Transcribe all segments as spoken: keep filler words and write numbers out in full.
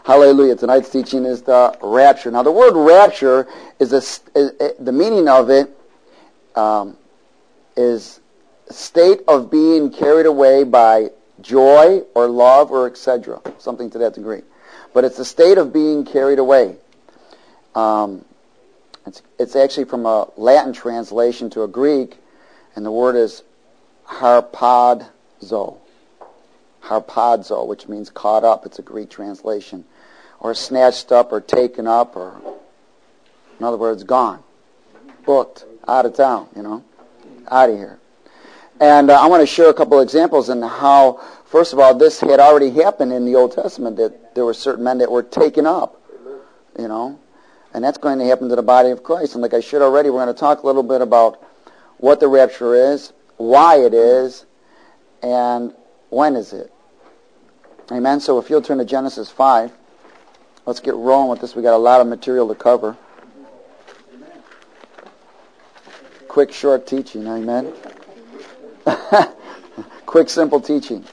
Hallelujah. Tonight's teaching is the rapture. Now, the word rapture is, a, is, is the meaning of it um, is a state of being carried away by joy or love or et cetera. Something to that degree. But it's a state of being carried away. Um, it's, it's actually from a Latin translation to a Greek, and the word is harpazo. Harpazo, which means caught up. It's a Greek translation. Or snatched up or taken up, or in other words, gone. Booked. Out of town, you know. Out of here. And uh, I want to share a couple of examples in how, first of all, this had already happened in the Old Testament, that there were certain men that were taken up, you know. And that's going to happen to the body of Christ. And like I shared already, we're going to talk a little bit about what the rapture is, why it is, and when is it. Amen. So if you'll turn to Genesis five, let's get rolling with this. We got a lot of material to cover. Quick, short teaching. Amen. Quick, simple teaching.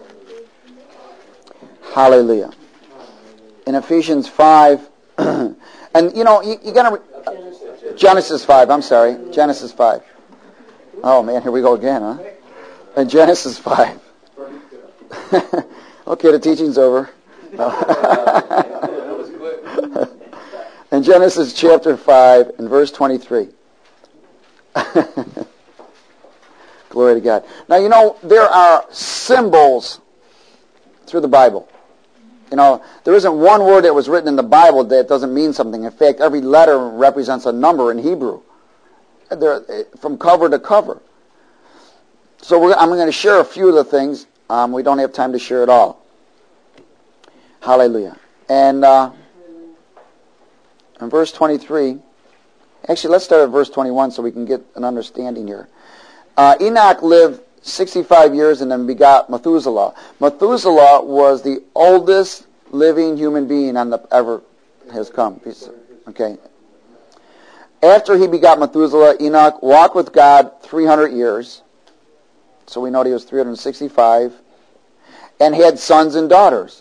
Hallelujah. In Ephesians five, and you know, you, you got to... Uh, Genesis five, I'm sorry. Genesis five. Oh man, here we go again, huh? In Genesis five. Okay, the teaching's over. In Genesis chapter five, in verse twenty-three. Glory to God. Now, you know, there are symbols through the Bible. You know, there isn't one word that was written in the Bible that doesn't mean something. In fact, every letter represents a number in Hebrew. They're from cover to cover. So we're, I'm going to share a few of the things. Um, we don't have time to share it all. Hallelujah. And uh, in verse twenty-three, actually let's start at verse twenty-one so we can get an understanding here. Uh, Enoch lived sixty-five years and then begot Methuselah. Methuselah was the oldest living human being on the ever has come. Okay. After he begot Methuselah, Enoch walked with God three hundred years. So we know he was three hundred sixty-five. And had sons and daughters.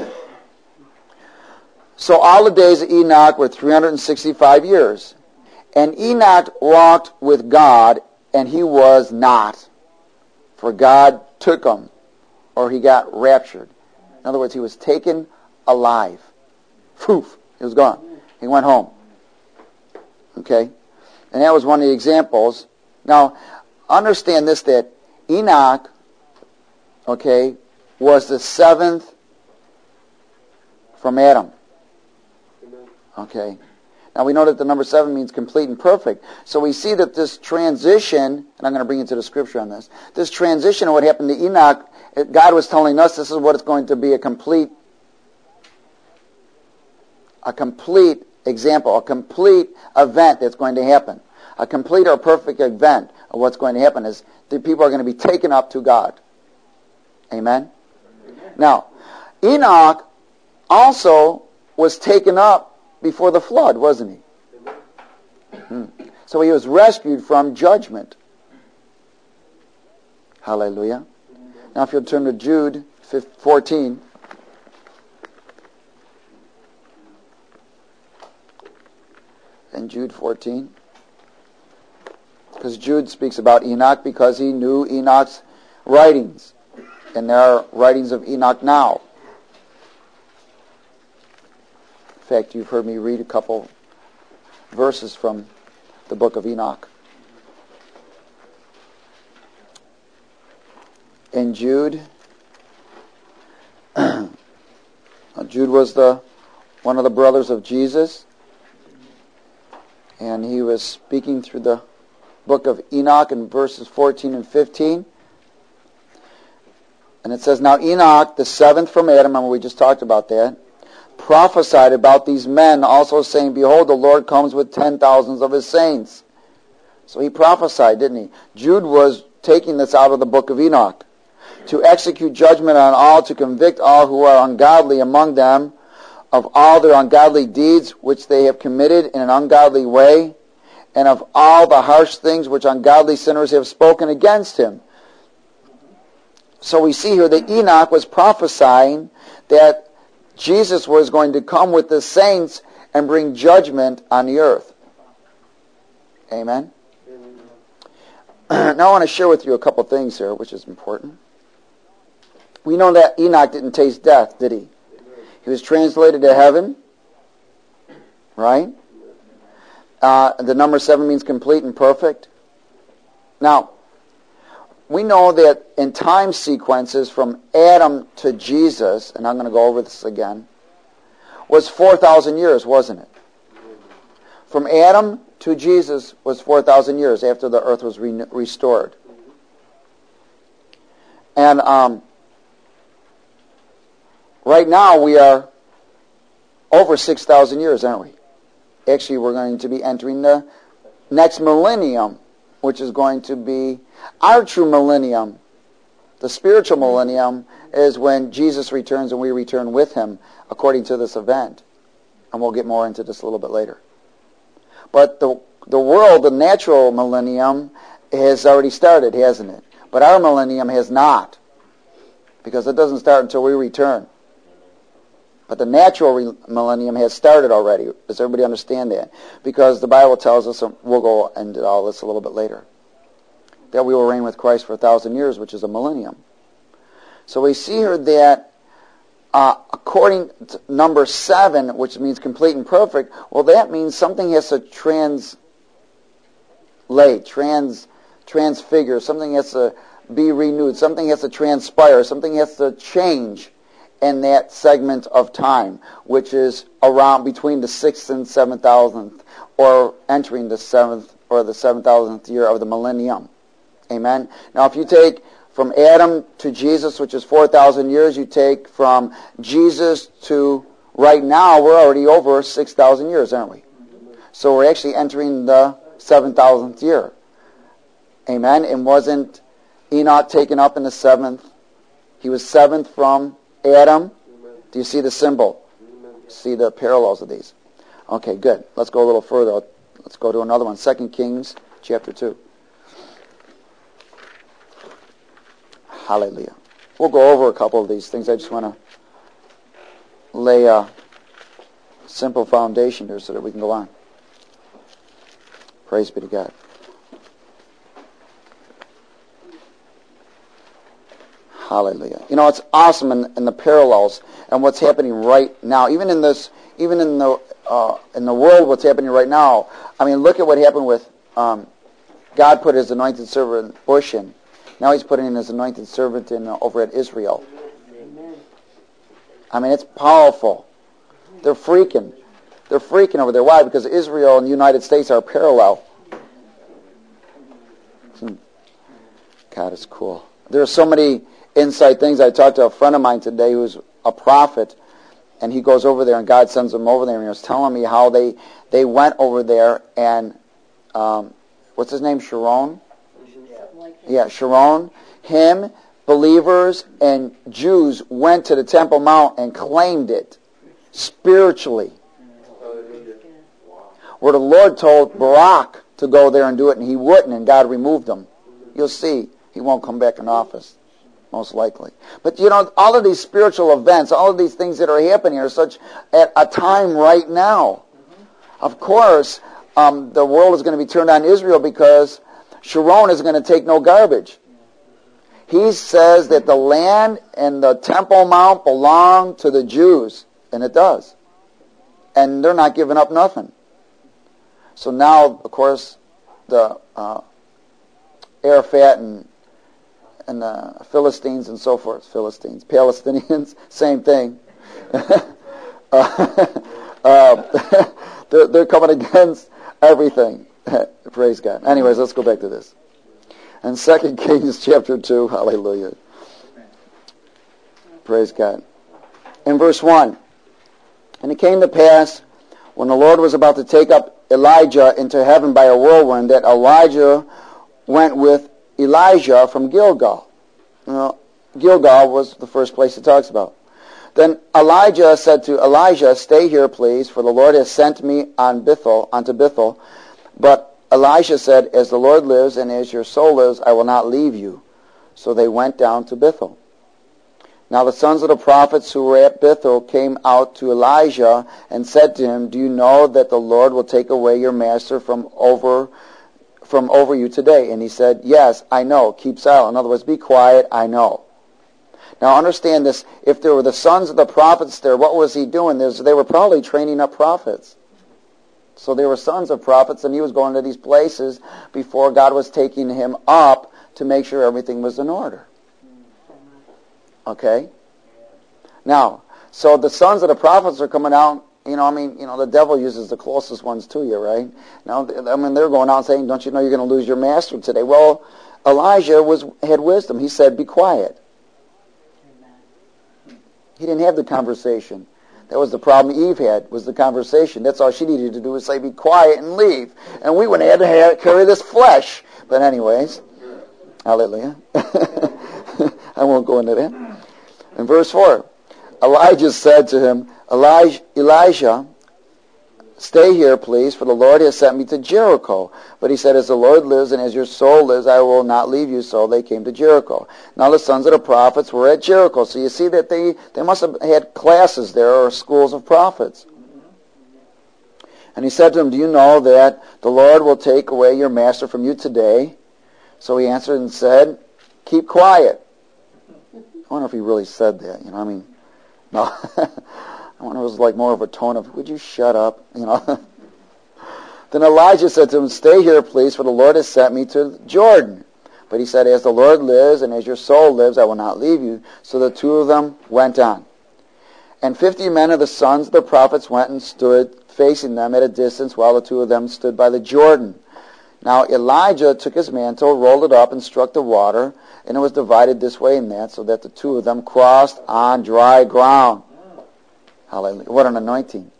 So all the days of Enoch were three hundred sixty-five years. And Enoch walked with God, and he was not. For God took him, or he got raptured. In other words, he was taken alive. Poof, he was gone. He went home. Okay? And that was one of the examples. Now, understand this, that Enoch, okay, was the seventh from Adam. Okay? Now we know that the number seven means complete and perfect. So we see that this transition, and I'm going to bring you to the scripture on this, this transition of what happened to Enoch, God was telling us this is what it's going to be, a complete, a complete example, a complete event that's going to happen. A complete or perfect event of what's going to happen is the people are going to be taken up to God. Amen? Amen. Now, Enoch also was taken up before the flood, wasn't he? Hmm. So he was rescued from judgment. Hallelujah. Now if you'll turn to Jude fourteen. And Jude fourteen. Because Jude speaks about Enoch because he knew Enoch's writings. And there are writings of Enoch now. In fact, you've heard me read a couple verses from the book of Enoch. In Jude, Jude was the one of the brothers of Jesus, and he was speaking through the book of Enoch in verses fourteen and fifteen. And it says, Now Enoch, the seventh from Adam, remember we just talked about that, prophesied about these men, also saying, Behold, the Lord comes with ten thousands of his saints. So he prophesied, didn't he? Jude was taking this out of the book of Enoch. To execute judgment on all, to convict all who are ungodly among them of all their ungodly deeds which they have committed in an ungodly way, and of all the harsh things which ungodly sinners have spoken against him. So we see here that Enoch was prophesying that Jesus was going to come with the saints and bring judgment on the earth. Amen? Now I want to share with you a couple things here, which is important. We know that Enoch didn't taste death, did he? He was translated to heaven, right? Uh, the number seven means complete and perfect. Now, we know that in time sequences from Adam to Jesus, and I'm going to go over this again, was four thousand years, wasn't it? From Adam to Jesus was four thousand years after the earth was re- restored. And um, right now we are over six thousand years, aren't we? Actually, we're going to be entering the next millennium, which is going to be our true millennium. The spiritual millennium is when Jesus returns and we return with him according to this event. And we'll get more into this a little bit later. But the the world, the natural millennium, has already started, hasn't it? But our millennium has not. Because it doesn't start until we return. But the natural re- millennium has started already. Does everybody understand that? Because the Bible tells us, and we'll go into all this a little bit later, that we will reign with Christ for a thousand years, which is a millennium. So we see here that uh, according to number seven, which means complete and perfect, well, that means something has to translate, trans, transfigure, something has to be renewed, something has to transpire, something has to change in that segment of time, which is around between the sixth and seven thousandth, or entering the seventh or the seven thousandth year of the millennium. Amen. Now, if you take from Adam to Jesus, which is four thousand years, you take from Jesus to right now, we're already over six thousand years, aren't we? So we're actually entering the seven thousandth year. Amen. And wasn't Enoch taken up in the seventh? He was seventh from Adam. Do you see the symbol? See the parallels of these? Okay, good. Let's go a little further. Let's go to another one. Second Kings chapter two. Hallelujah. We'll go over a couple of these things. I just want to lay a simple foundation here so that we can go on. Praise be to God. Hallelujah. You know, it's awesome in, in the parallels and what's happening right now. Even in this, even in the uh, in the world, what's happening right now. I mean, look at what happened with um, God put His anointed servant Bush in. Now He's putting His anointed servant in uh, over at Israel. I mean, it's powerful. They're freaking. They're freaking over there. Why? Because Israel and the United States are parallel. Hmm. God, it's cool. There are so many inside things. I talked to a friend of mine today who's a prophet, and he goes over there, and God sends him over there, and he was telling me how they they went over there, and um, what's his name, Sharon? Yeah, Sharon. Him, believers, and Jews went to the Temple Mount and claimed it spiritually. Where the Lord told Barak to go there and do it, and he wouldn't, and God removed him. You'll see, he won't come back in office, most likely. But you know, all of these spiritual events, all of these things that are happening are such at a time right now. Of course, um, the world is going to be turned on Israel because Sharon is going to take no garbage. He says that the land and the Temple Mount belong to the Jews, and it does. And they're not giving up nothing. So now, of course, the uh, Arafat and and the Philistines and so forth, Philistines, Palestinians, same thing. uh, uh, they're, they're coming against everything. Praise God. Anyways, let's go back to this. In Second Kings chapter two, hallelujah. Praise God. In verse one, and it came to pass, when the Lord was about to take up Elijah into heaven by a whirlwind, that Elijah went with Elijah from Gilgal. You know, Gilgal was the first place it talks about. Then Elijah said to Elijah, "Stay here, please, for the Lord has sent me on Bethel, unto Bethel." But Elisha said, "As the Lord lives and as your soul lives, I will not leave you." So they went down to Bethel. Now the sons of the prophets who were at Bethel came out to Elijah and said to him, do you know that the Lord will take away your master from over from over you today? And he said, yes, I know. Keep silent. In other words, be quiet. I know. Now understand this. If there were the sons of the prophets there, what was he doing? There's, they were probably training up prophets. So they were sons of prophets, and he was going to these places before God was taking him up to make sure everything was in order. Okay? Now, so the sons of the prophets are coming out, you know, I mean, you know, the devil uses the closest ones to you, right? Now, I mean, they're going out saying, don't you know you're going to lose your master today? Well, Elijah was had wisdom. He said, be quiet. He didn't have the conversation. That was the problem Eve had, was the conversation. That's all she needed to do was say, be quiet and leave. And we would have had to have, carry this flesh. But anyways, hallelujah. I won't go into that. In verse four, Elijah said to him, Elijah, Elijah, stay here, please, for the Lord has sent me to Jericho. But he said, as the Lord lives and as your soul lives, I will not leave you. So they came to Jericho. Now the sons of the prophets were at Jericho. So you see that they, they must have had classes there or schools of prophets. And he said to them, do you know that the Lord will take away your master from you today? So he answered and said, keep quiet. I wonder if he really said that. You know, I mean, no. I wonder if it was like more of a tone of, would you shut up? You know. Then Elijah said to him, stay here, please, for the Lord has sent me to Jordan. But he said, as the Lord lives and as your soul lives, I will not leave you. So the two of them went on. And fifty men of the sons of the prophets went and stood facing them at a distance while the two of them stood by the Jordan. Now Elijah took his mantle, rolled it up, and struck the water, and it was divided this way and that, so that the two of them crossed on dry ground. Hallelujah. What an anointing.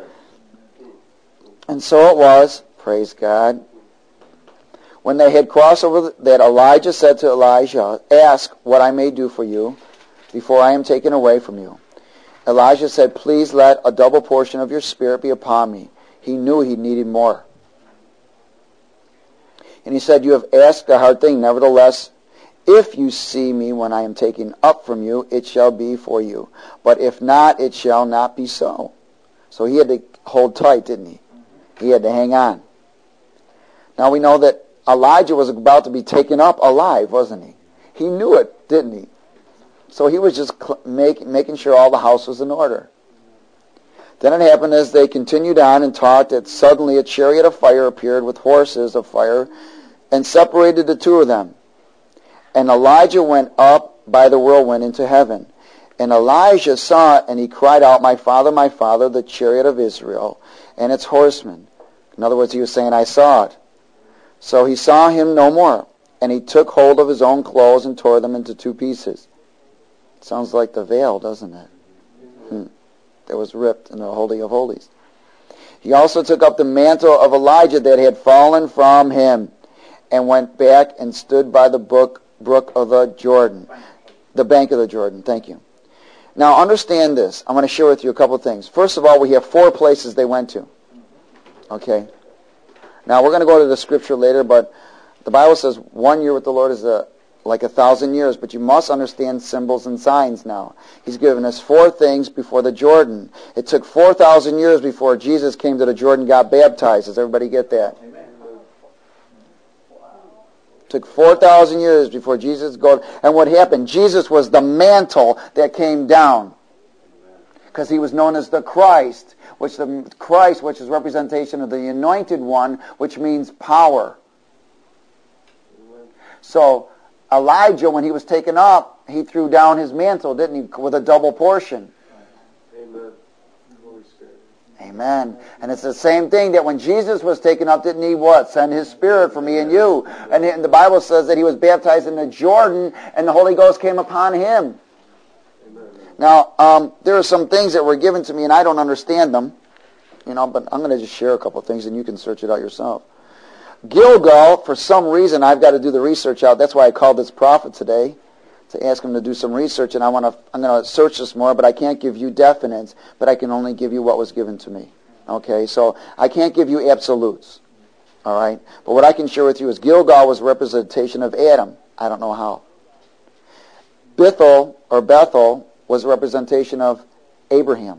And so it was, praise God, when they had crossed over, that Elijah said to Elijah, ask what I may do for you before I am taken away from you. Elijah said, please let a double portion of your spirit be upon me. He knew he needed more. And he said, you have asked a hard thing. Nevertheless, if you see me when I am taken up from you, it shall be for you. But if not, it shall not be so. So he had to hold tight, didn't he? He had to hang on. Now we know that Elijah was about to be taken up alive, wasn't he? He knew it, didn't he? So he was just make, making sure all the house was in order. Then it happened as they continued on and talked that suddenly a chariot of fire appeared with horses of fire and separated the two of them. And Elijah went up by the whirlwind into heaven. And Elijah saw it, and he cried out, my father, my father, the chariot of Israel and its horsemen. In other words, he was saying, I saw it. So he saw him no more. And he took hold of his own clothes and tore them into two pieces. Sounds like the veil, doesn't it? Hmm. That was ripped in the Holy of Holies. He also took up the mantle of Elijah that had fallen from him and went back and stood by the brook, brook of the Jordan. The bank of the Jordan. Thank you. Now understand this. I'm going to share with you a couple of things. First of all, we have four places they went to. Okay? Now we're going to go to the scripture later, but the Bible says one year with the Lord is a, like a thousand years, but you must understand symbols and signs now. He's given us four things before the Jordan. It took four thousand years before Jesus came to the Jordan and got baptized. Does everybody get that? Amen. It took four thousand years before Jesus go. And what happened? Jesus was the mantle that came down. Because he was known as the Christ, which the Christ, which is representation of the anointed one, which means power. So Elijah, when he was taken up, he threw down his mantle, didn't he, with a double portion. Amen. Holy Spirit. Amen. And it's the same thing that when Jesus was taken up, didn't he what? Send his Spirit for me and you. And the Bible says that he was baptized in the Jordan, and the Holy Ghost came upon him. Amen. Now, um, there are some things that were given to me, and I don't understand them, you know, but I'm going to just share a couple of things, and you can search it out yourself. Gilgal, for some reason, I've got to do the research out. That's why I called this prophet today, to ask him to do some research, and I want to, I'm going to search this more, but I can't give you definites, but I can only give you what was given to me. Okay, so I can't give you absolutes. All right, but what I can share with you is Gilgal was a representation of Adam. I don't know how. Bethel, or Bethel, was a representation of Abraham.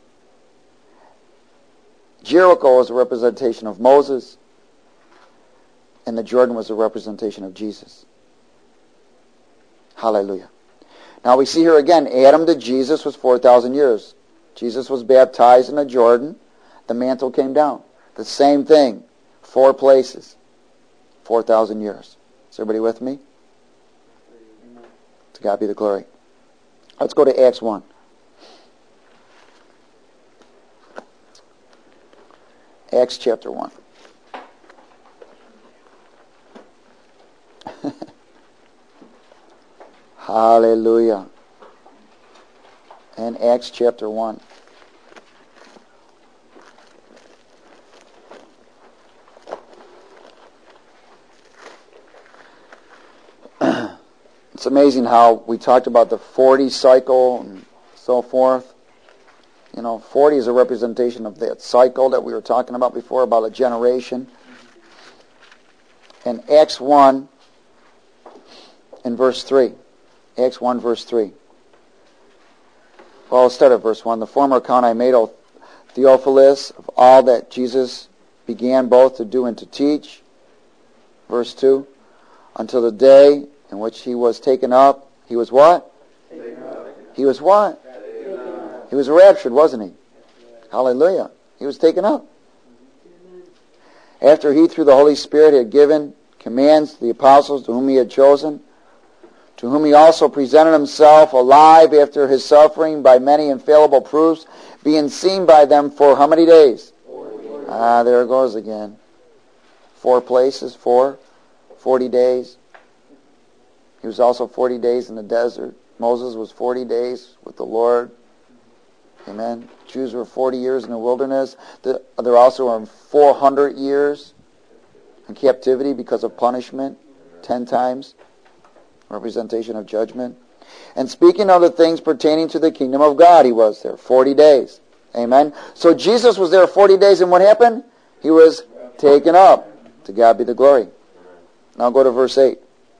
Jericho was a representation of Moses. And the Jordan was a representation of Jesus. Hallelujah. Now we see here again, Adam to Jesus was four thousand years. Jesus was baptized in the Jordan. The mantle came down. The same thing. Four places. four thousand years. Is everybody with me? To God be the glory. Let's go to Acts one. Acts chapter one. Hallelujah. And Acts chapter one. It's amazing how we talked about the forty cycle and so forth. You know, forty is a representation of that cycle that we were talking about before, about a generation. And Acts one in verse three. Acts one verse three. Well, I'll start at verse one. The former account I made, O Theophilus, of all that Jesus began both to do and to teach. Verse two. Until the day in which he was taken up. He was what? Taken up. He was what? Taken up. He was raptured, wasn't he? Hallelujah. He was taken up. After he, through the Holy Spirit, had given commands to the apostles to whom he had chosen, to whom he also presented himself alive after his suffering by many infallible proofs, being seen by them for how many days? Forty. Ah, there it goes again. Four places, four, forty days. He was also forty days in the desert. Moses was forty days with the Lord. Amen. Jews were forty years in the wilderness. There also were four hundred years in captivity because of punishment. Ten times. Representation of judgment. And speaking of the things pertaining to the kingdom of God, he was there. forty days. Amen. So Jesus was there forty days, and what happened? He was taken up. To God be the glory. Now go to verse eight.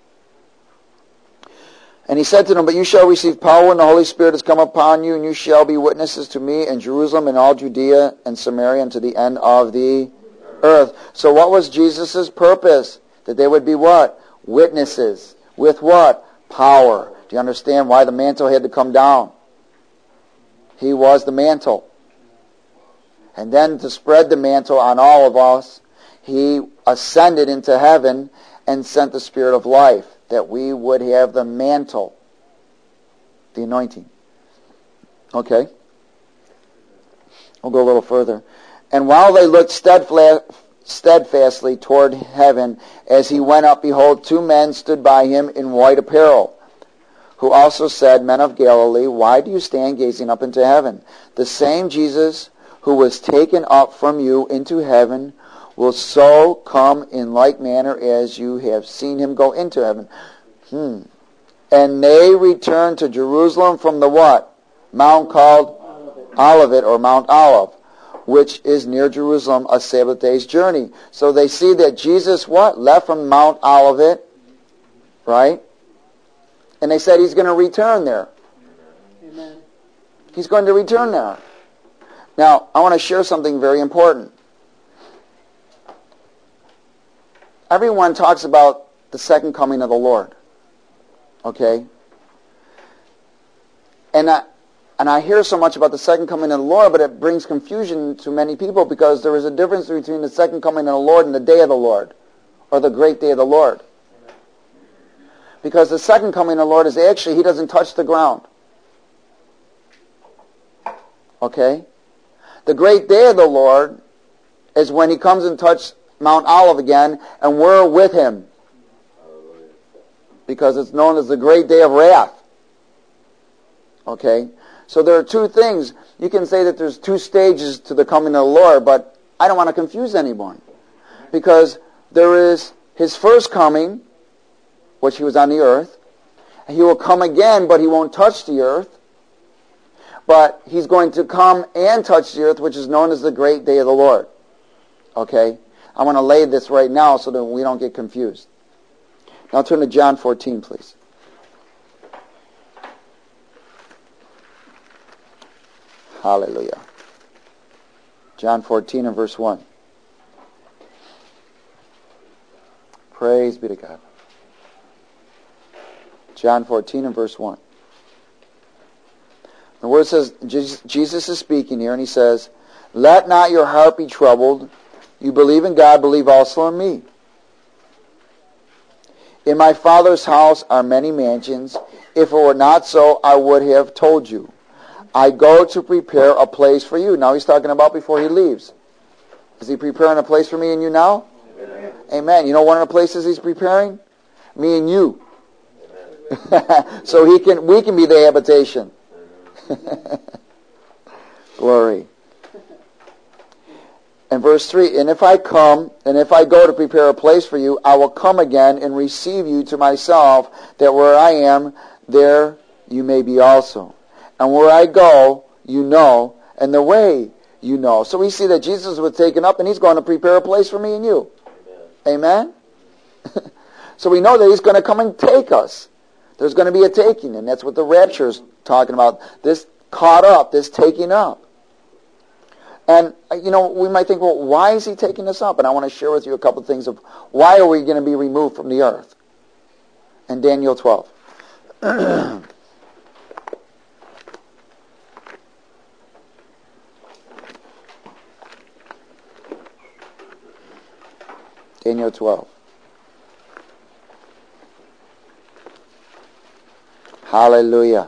And he said to them, but you shall receive power when the Holy Spirit has come upon you, and you shall be witnesses to me in Jerusalem and all Judea and Samaria and to the end of the earth. So what was Jesus' purpose? That they would be what? Witnesses. With what? Power. Do you understand why the mantle had to come down? He was the mantle. And then to spread the mantle on all of us, he ascended into heaven and sent the Spirit of life, that we would have the mantle, the anointing. Okay? We'll go a little further. And while they looked steadfastly toward heaven, as he went up, behold, two men stood by him in white apparel, who also said, Men of Galilee, why do you stand gazing up into heaven? The same Jesus who was taken up from you into heaven will so come in like manner as you have seen him go into heaven. Hmm. And they returned to Jerusalem from the what? Mount called Olivet, or Mount Olive, which is near Jerusalem, a Sabbath day's journey. So they see that Jesus what? Left from Mount Olivet, right? And they said he's going to return there. Amen. He's going to return there. Now, I want to share something very important. Everyone talks about the second coming of the Lord. Okay? And I, and I hear so much about the second coming of the Lord, but it brings confusion to many people because there is a difference between the second coming of the Lord and the day of the Lord, or the great day of the Lord. Because the second coming of the Lord is actually, he doesn't touch the ground. Okay? The great day of the Lord is when he comes and touches Mount Olive again, and we're with him. Because it's known as the great day of wrath. Okay? So there are two things. You can say that there's two stages to the coming of the Lord, but I don't want to confuse anyone. Because there is his first coming, which he was on the earth. He will come again, but he won't touch the earth. But he's going to come and touch the earth, which is known as the great day of the Lord. Okay? I want to lay this right now so that we don't get confused. Now turn to John fourteen, please. Hallelujah. John fourteen and verse one. Praise be to God. John fourteen and verse one. The word says, Jesus is speaking here, and he says, "Let not your heart be troubled. You believe in God, believe also in me. In my Father's house are many mansions. If it were not so, I would have told you. I go to prepare a place for you." Now he's talking about before he leaves. Is he preparing a place for me and you now? Amen. Amen. You know one of the places he's preparing? Me and you. So he can, we can be the habitation. Glory. And verse three, "And if I come, and if I go to prepare a place for you, I will come again and receive you to myself, that where I am, there you may be also. And where I go, you know, and the way you know." So we see that Jesus was taken up, and he's going to prepare a place for me and you. Amen? Amen? So we know that he's going to come and take us. There's going to be a taking, and that's what the rapture is talking about. This caught up, this taking up. And, you know, we might think, well, why is he taking us up? And I want to share with you a couple of things of why are we going to be removed from the earth. In Daniel twelve. Daniel twelve. Hallelujah.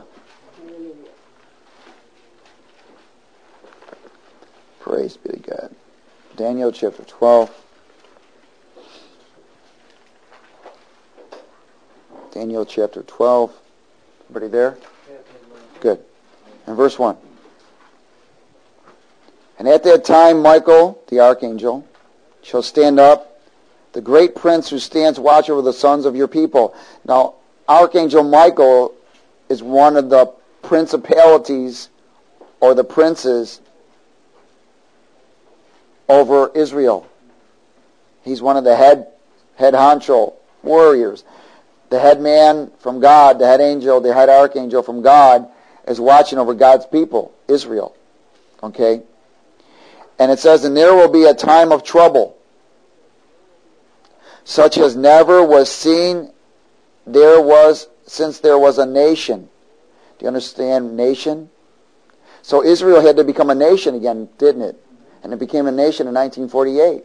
Praise be to God. Daniel chapter twelve. Daniel chapter twelve. Everybody there? Good. And verse one. "And at that time Michael, the archangel, shall stand up, the great prince who stands watch over the sons of your people." Now, Archangel Michael is one of the principalities or the princes over Israel. He's one of the head head honcho warriors. The head man from God, the head angel, the head archangel from God is watching over God's people, Israel. Okay? And it says, "And there will be a time of trouble, such as never was seen there was since there was a nation." Do you understand nation? So Israel had to become a nation again, didn't it? And it became a nation in nineteen forty-eight.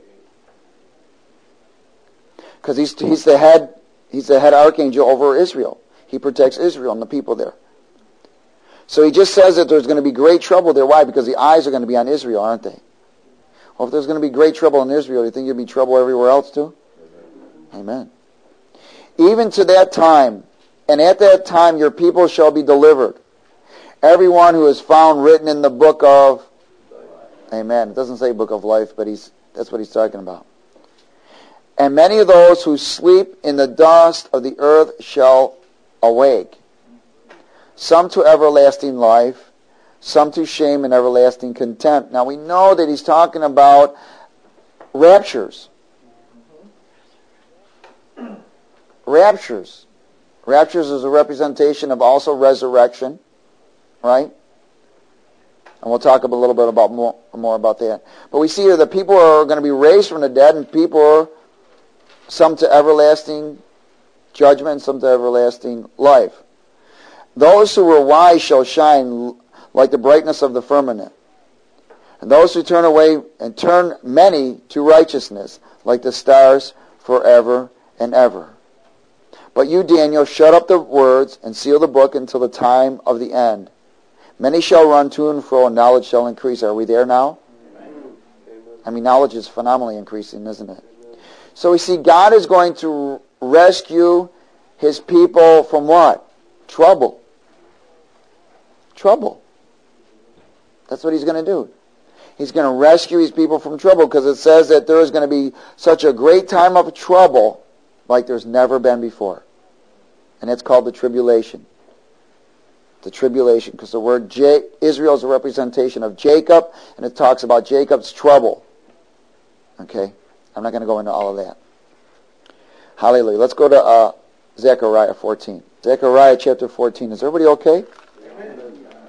Because he's, he's the head he's the head archangel over Israel. He protects Israel and the people there. So he just says that there's going to be great trouble there. Why? Because the eyes are going to be on Israel, aren't they? Well, if there's going to be great trouble in Israel, do you think there'll be trouble everywhere else too? Amen. "Even to that time, and at that time your people shall be delivered. Everyone who is found written in the book of..." Amen. It doesn't say book of life, but he's that's what he's talking about. "And many of those who sleep in the dust of the earth shall awake. Some to everlasting life, some to shame and everlasting contempt." Now we know that he's talking about raptures. Raptures. Raptures is a representation of also resurrection, right? And we'll talk a little bit about more, more about that. But we see here that people are going to be raised from the dead, and people are some to everlasting judgment, some to everlasting life. "Those who were wise shall shine like the brightness of the firmament, and those who turn away and turn many to righteousness like the stars forever and ever. But you, Daniel, shut up the words and seal the book until the time of the end. Many shall run to and fro, and knowledge shall increase." Are we there now? Amen. I mean, knowledge is phenomenally increasing, isn't it? So we see God is going to rescue his people from what? Trouble. Trouble. That's what he's going to do. He's going to rescue his people from trouble, because it says that there is going to be such a great time of trouble like there's never been before. And it's called the tribulation. The tribulation, because the word J- Israel is a representation of Jacob, and it talks about Jacob's trouble. Okay? I'm not going to go into all of that. Hallelujah. Let's go to uh, Zechariah fourteen. Zechariah chapter fourteen. Is everybody okay? Amen.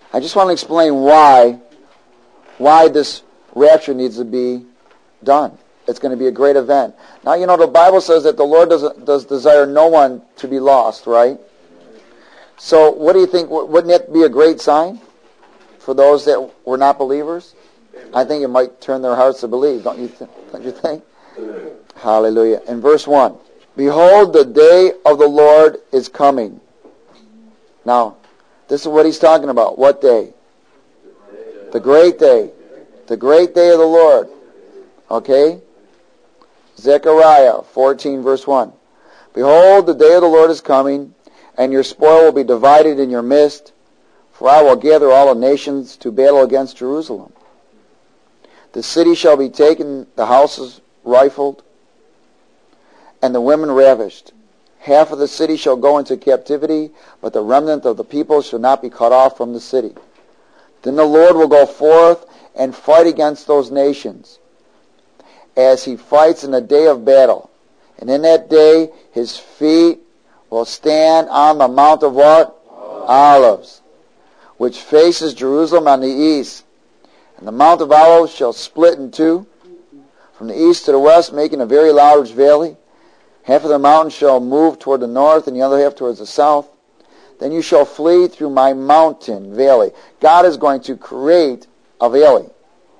I just want to explain why, why this rapture needs to be done. It's going to be a great event. Now, you know, the Bible says that the Lord doesn't, does desire no one to be lost, right? So what do you think? Wouldn't it be a great sign for those that were not believers? I think it might turn their hearts to believe, don't you, th- don't you think? Hallelujah. In verse one, behold, the day of the Lord is coming. Now, this is what he's talking about. What day? The great day. The great day of the Lord. Okay? Zechariah fourteen, verse one. Behold, the day of the Lord is coming, and your spoil will be divided in your midst, for I will gather all the nations to battle against Jerusalem. The city shall be taken, the houses rifled, and the women ravished. Half of the city shall go into captivity, but the remnant of the people shall not be cut off from the city. Then the Lord will go forth and fight against those nations, as he fights in the day of battle. And in that day his feet will stand on the mount of what? Olives, which faces Jerusalem on the east. And the Mount of Olives shall split in two, from the east to the west, making a very large valley. Half of the mountain shall move toward the north, and the other half towards the south. Then you shall flee through my mountain valley. God is going to create a valley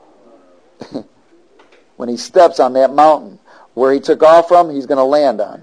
when he steps on that mountain. Where he took off from, he's going to land on.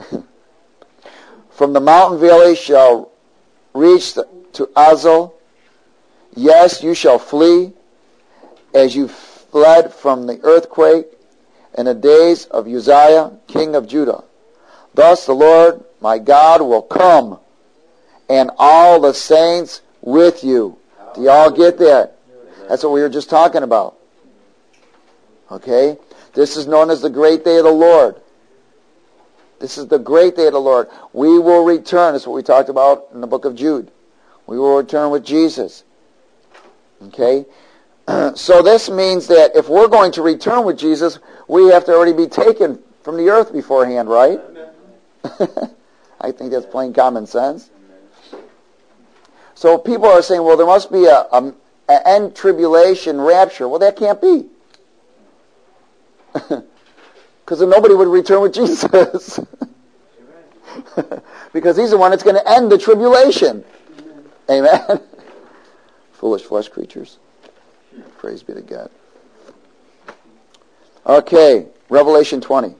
From the mountain valley shall reach to Azal. Yes, you shall flee as you fled from the earthquake in the days of Uzziah, king of Judah. Thus the Lord my God will come, and all the saints with you. Do you all get that? That's what we were just talking about. Okay? This is known as the great day of the Lord. This is the great day of the Lord. We will return. That's what we talked about in the book of Jude. We will return with Jesus. Okay? So this means that if we're going to return with Jesus, we have to already be taken from the earth beforehand, right? I think that's plain common sense. So people are saying, well, there must be a, a, a end tribulation rapture. Well, that can't be. Because then nobody would return with Jesus. Because he's the one that's going to end the tribulation. Amen. Foolish flesh creatures. Praise be to God. Okay, Revelation twenty.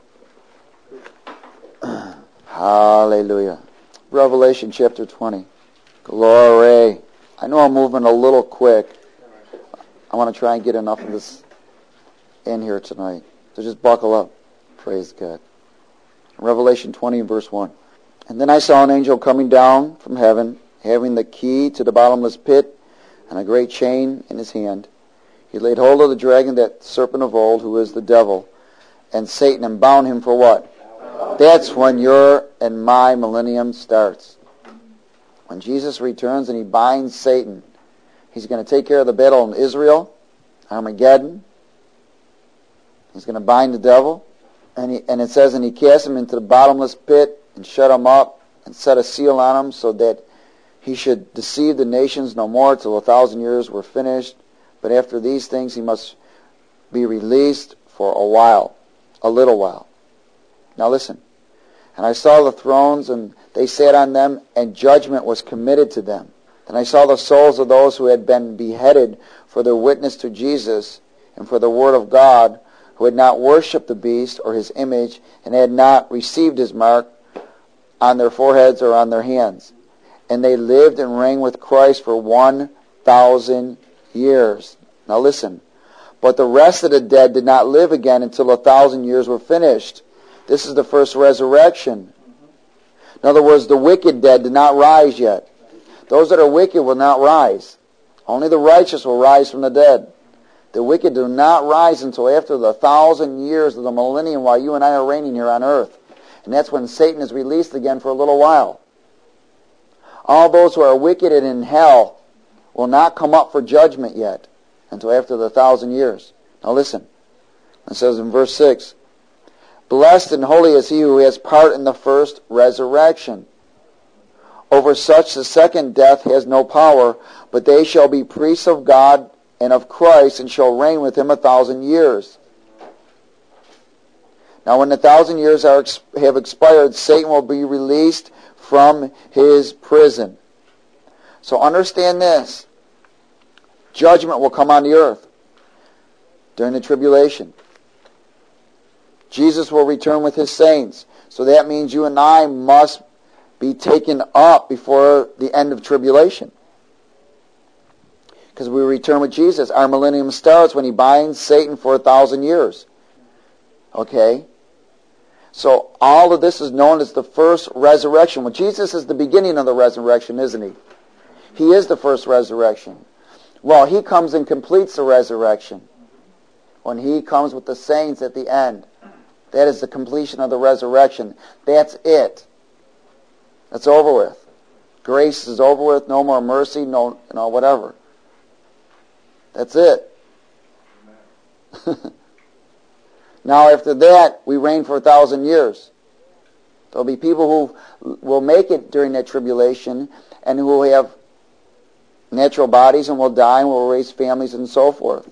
Hallelujah. Revelation chapter twenty. Glory. I know I'm moving a little quick. I want to try and get enough of this in here tonight. So just buckle up. Praise God. Revelation twenty and verse one. And then I saw an angel coming down from heaven, having the key to the bottomless pit and a great chain in his hand. He laid hold of the dragon, that serpent of old, who is the devil, and Satan, and bound him for what? That's when your and my millennium starts. When Jesus returns and he binds Satan, he's going to take care of the battle in Israel, Armageddon. He's going to bind the devil. And, he, and it says, and he cast him into the bottomless pit and shut him up and set a seal on him so that he should deceive the nations no more till a thousand years were finished. But after these things he must be released for a while, a little while. Now listen. And I saw the thrones, and they sat on them, and judgment was committed to them. Then I saw the souls of those who had been beheaded for their witness to Jesus and for the word of God, who had not worshipped the beast or his image, and had not received his mark on their foreheads or on their hands. And they lived and reigned with Christ for one thousand years. Now listen. But the rest of the dead did not live again until a thousand years were finished. This is the first resurrection. In other words, the wicked dead did not rise yet. Those that are wicked will not rise. Only the righteous will rise from the dead. The wicked do not rise until after the thousand years of the millennium while you and I are reigning here on earth. And that's when Satan is released again for a little while. All those who are wicked and in hell will not come up for judgment yet until after the thousand years. Now listen. It says in verse six, blessed and holy is he who has part in the first resurrection. Over such the second death has no power, but they shall be priests of God and of Christ, and shall reign with him a thousand years. Now when the thousand years are, have expired, Satan will be released from his prison. So understand this. Judgment will come on the earth during the tribulation. Jesus will return with his saints. So that means you and I must be taken up before the end of tribulation. Because we return with Jesus. Our millennium starts when he binds Satan for a thousand years. Okay? So all of this is known as the first resurrection. Well, Jesus is the beginning of the resurrection, isn't he? He is the first resurrection. Well, he comes and completes the resurrection when he comes with the saints at the end. That is the completion of the resurrection. That's it. That's over with. Grace is over with. No more mercy. No, you know, whatever. That's it. Now, after that, we reign for a thousand years. There'll be people who will make it during that tribulation and who will have natural bodies and will die and will raise families and so forth.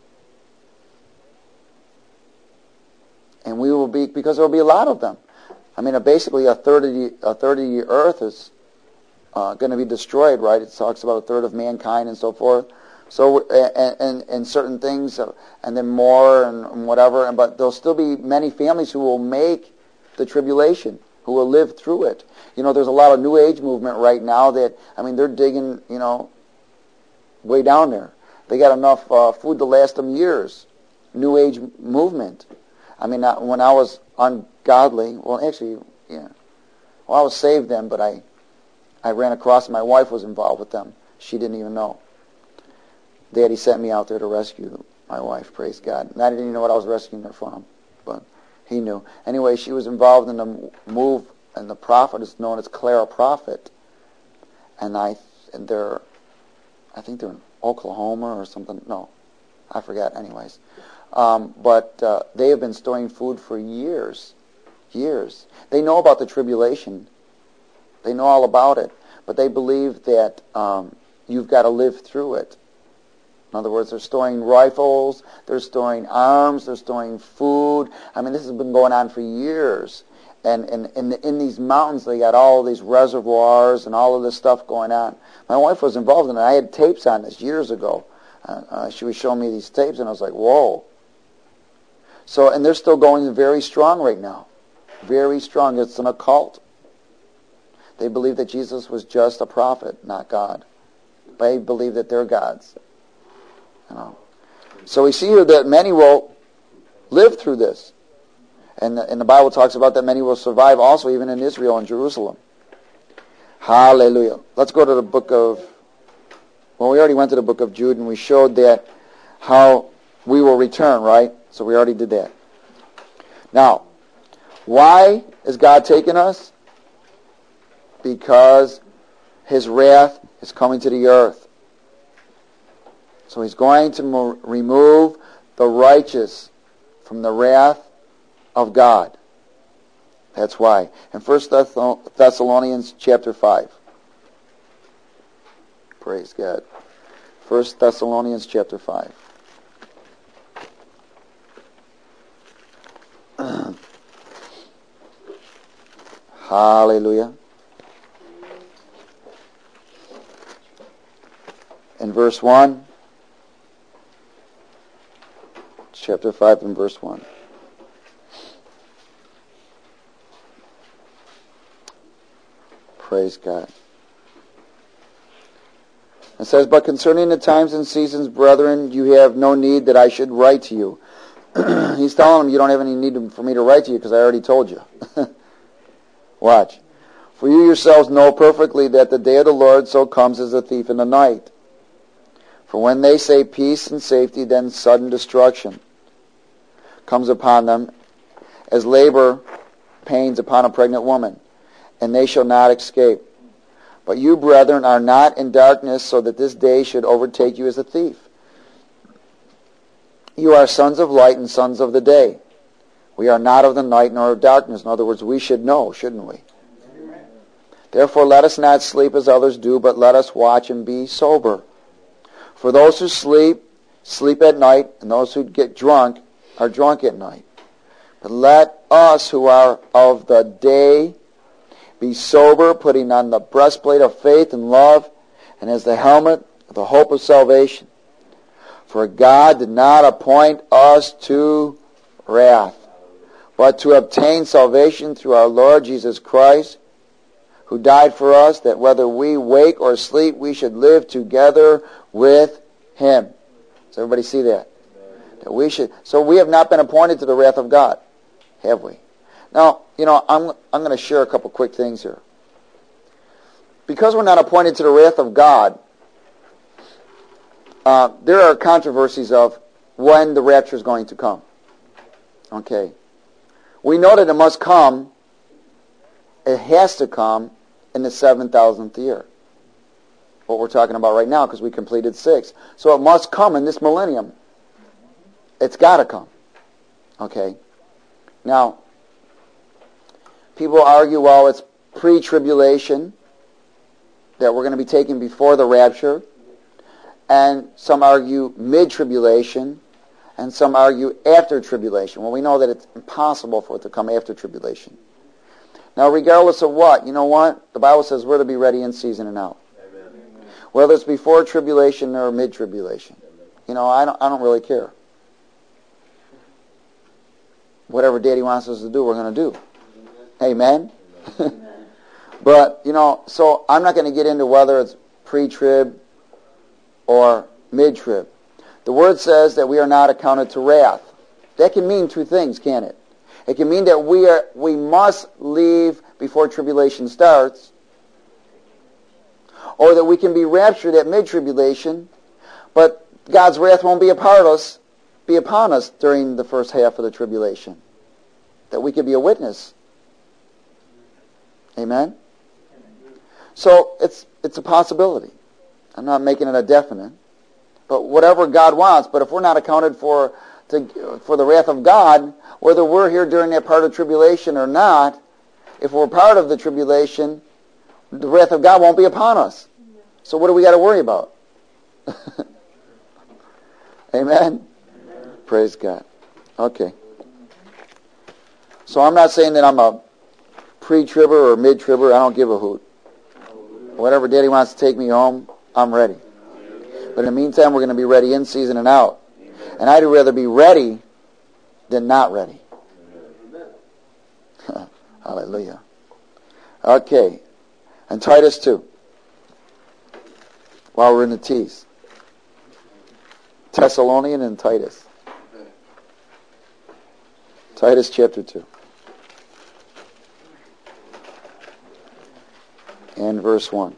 And we will be, because there will be a lot of them. I mean, basically a third of the, a third of the earth is uh, going to be destroyed, right? It talks about a third of mankind and so forth. So, and, and, and certain things, and then more and, and whatever, and, but there'll still be many families who will make the tribulation, who will live through it. You know, there's a lot of New Age movement right now that, I mean, they're digging, you know, way down there. They got enough uh, food to last them years. New Age movement. I mean, when I was ungodly, well, actually, yeah. Well, I was saved then, but I, I ran across, my wife was involved with them. She didn't even know. Daddy sent me out there to rescue my wife, praise God. And I didn't even know what I was rescuing her from, but he knew. Anyway, she was involved in the move, and the prophet is known as Clara Prophet. And I, and they're, I think they're in Oklahoma or something. No, I forgot. Anyways, um, but uh, they have been storing food for years, years. They know about the tribulation. They know all about it, but they believe that um, you've got to live through it. In other words, they're storing rifles, they're storing arms, they're storing food. I mean, this has been going on for years. And in in, in these mountains, they got all these reservoirs and all of this stuff going on. My wife was involved in it. I had tapes on this years ago. Uh, uh, she was showing me these tapes, and I was like, whoa. So, and they're still going very strong right now. Very strong. It's an occult. They believe that Jesus was just a prophet, not God. They believe that they're gods. You know. So we see here that many will live through this. And the, and the Bible talks about that many will survive also, even in Israel and Jerusalem. Hallelujah. Let's go to the book of, well, we already went to the book of Jude, and we showed that how we will return, right? So we already did that. Now, why is God taking us? Because his wrath is coming to the earth. So he's going to mo- remove the righteous from the wrath of God. That's why. In First Thessalonians chapter five. Praise God. First Thessalonians chapter five. Hallelujah. In verse one. Chapter five and verse one. Praise God. It says, but concerning the times and seasons, brethren, you have no need that I should write to you. He's telling them, you don't have any need for me to write to you because I already told you. Watch. For you yourselves know perfectly that the day of the Lord so comes as a thief in the night. For when they say peace and safety, then sudden destruction comes upon them as labor pains upon a pregnant woman, and they shall not escape. But you, brethren, are not in darkness, so that this day should overtake you as a thief. You are sons of light and sons of the day. We are not of the night nor of darkness. In other words, we should know, shouldn't we? Amen. Therefore let us not sleep as others do, but let us watch and be sober. For those who sleep, sleep at night, and those who get drunk are drunk at night. But let us who are of the day be sober, putting on the breastplate of faith and love, and as the helmet of the hope of salvation. For God did not appoint us to wrath, but to obtain salvation through our Lord Jesus Christ, who died for us, that whether we wake or sleep, we should live together with Him. Does everybody see that? That we should. So we have not been appointed to the wrath of God, have we? Now, you know, I'm I'm going to share a couple quick things here. Because we're not appointed to the wrath of God, uh, there are controversies of when the rapture is going to come. Okay. We know that it must come, it has to come in the seven thousandth year. What we're talking about right now, because we completed six. So it must come in this millennium. It's got to come. Okay. Now, people argue, well, it's pre-tribulation that we're going to be taken before the rapture. And some argue mid-tribulation. And some argue after tribulation. Well, we know that it's impossible for it to come after tribulation. Now, regardless of what, you know what? The Bible says we're to be ready in season and out. Amen. Whether it's before tribulation or mid-tribulation. You know, I don't, I don't really care. Whatever Daddy wants us to do, we're going to do. Amen? Amen. But, you know, so I'm not going to get into whether it's pre-trib or mid-trib. The Word says that we are not accounted to wrath. That can mean two things, can't it? It can mean that we are we must leave before tribulation starts, or that we can be raptured at mid-tribulation, but God's wrath won't be upon us, be upon us during the first half of the tribulation. That we could be a witness. Amen? So it's it's a possibility. I'm not making it a definite. But whatever God wants, but if we're not accounted for to, for the wrath of God, whether we're here during that part of tribulation or not, if we're part of the tribulation, the wrath of God won't be upon us. So what do we got to worry about? Amen? Amen? Praise God. Okay. So I'm not saying that I'm a pre-tribber or mid-tribber. I don't give a hoot. Whatever Daddy wants to take me home, I'm ready. But in the meantime, we're going to be ready in season and out. And I'd rather be ready than not ready. Hallelujah. Okay. And Titus two. While we're in the T's. Thessalonian and Titus. Titus chapter two. And verse one.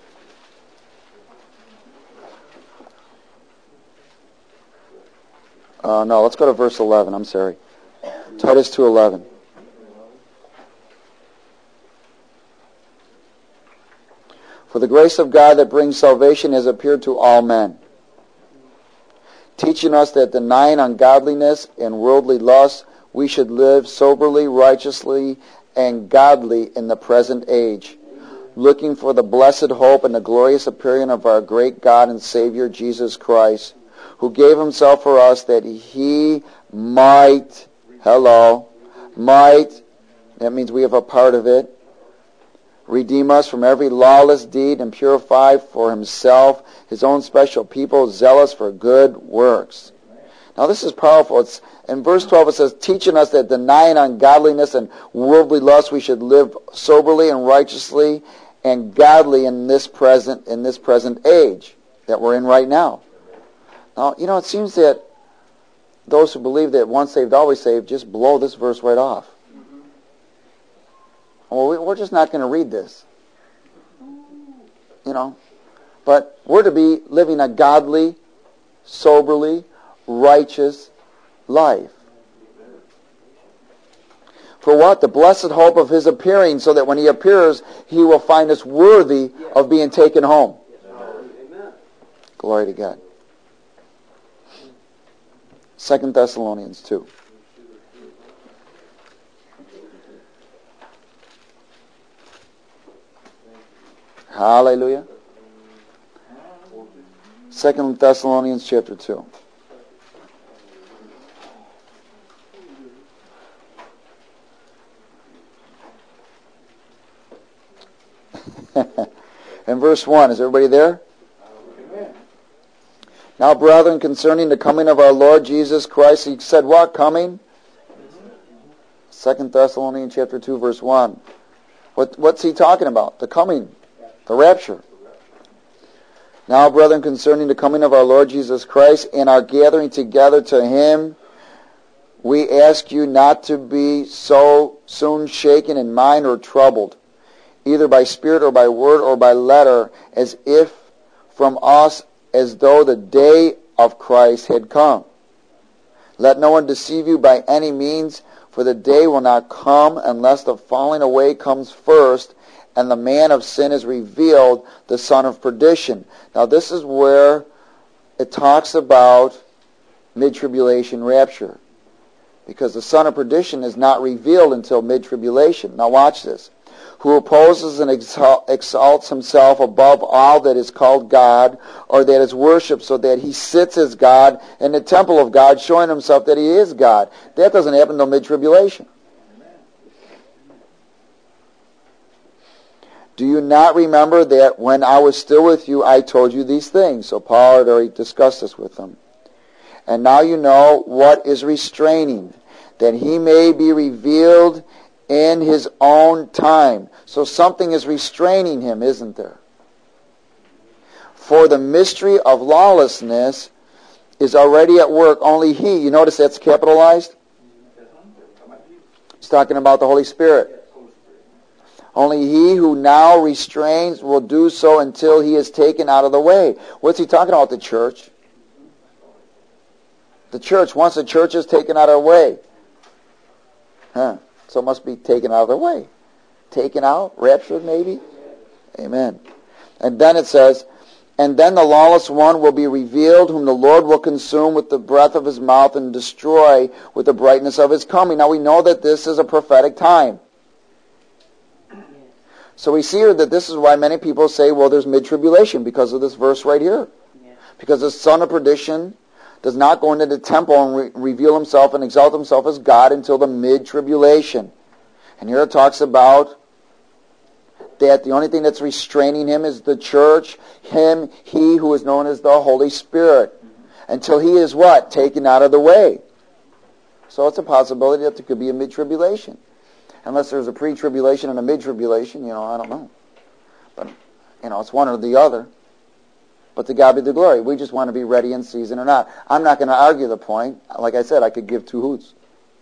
Uh, no, let's go to verse eleven. I'm sorry. Titus two eleven. For the grace of God that brings salvation has appeared to all men, teaching us that denying ungodliness and worldly lust, we should live soberly, righteously, and godly in the present age, looking for the blessed hope and the glorious appearing of our great God and Savior Jesus Christ, who gave himself for us that he might, hello, might, that means we have a part of it, redeem us from every lawless deed and purify for himself his own special people, zealous for good works. Now this is powerful. It's, in verse twelve it says, teaching us that denying ungodliness and worldly lust, we should live soberly and righteously and godly in this present in this present age that we're in right now. Now, you know, it seems that those who believe that once saved, always saved, just blow this verse right off. Mm-hmm. Well, we're just not going to read this. You know, but we're to be living a godly, soberly, righteous life. For what? The blessed hope of his appearing, so that when he appears, he will find us worthy of being taken home. Amen. Glory to God. Second Thessalonians two. Hallelujah. Second Thessalonians chapter two. And verse one, is everybody there? Amen. Now, brethren, concerning the coming of our Lord Jesus Christ, he said what? Coming? Second Thessalonians chapter two, verse one. What, what's he talking about? The coming, the rapture. Now, brethren, concerning the coming of our Lord Jesus Christ and our gathering together to him, we ask you not to be so soon shaken in mind or troubled, either by spirit or by word or by letter, as if from us, as though the day of Christ had come. Let no one deceive you by any means, for the day will not come unless the falling away comes first, and the man of sin is revealed, the son of perdition. Now this is where it talks about mid-tribulation rapture, because the son of perdition is not revealed until mid-tribulation. Now watch this. Who opposes and exalts himself above all that is called God, or that is worshipped, so that he sits as God in the temple of God, showing himself that he is God. That doesn't happen until mid-tribulation. Do you not remember that when I was still with you, I told you these things? So Paul had already discussed this with them. And now you know what is restraining, that he may be revealed in his own time. So something is restraining him, isn't there? For the mystery of lawlessness is already at work. Only he, you notice that's capitalized? He's talking about the Holy Spirit. Only he who now restrains will do so until he is taken out of the way. What's he talking about? The church. The church. Once the church is taken out of the way. Huh. So it must be taken out of the way. Taken out, raptured maybe? Amen. And then it says, and then the lawless one will be revealed, whom the Lord will consume with the breath of his mouth and destroy with the brightness of his coming. Now we know that this is a prophetic time. So we see here that this is why many people say, well, there's mid-tribulation, because of this verse right here. Because the son of perdition does not go into the temple and re- reveal himself and exalt himself as God until the mid-tribulation. And here it talks about that the only thing that's restraining him is the church, him, he who is known as the Holy Spirit, until he is what? Taken out of the way. So it's a possibility that there could be a mid-tribulation. Unless there's a pre-tribulation and a mid-tribulation, you know, I don't know. But, you know, it's one or the other. But to God be the glory. We just want to be ready in season or not. I'm not going to argue the point. Like I said, I could give two hoots.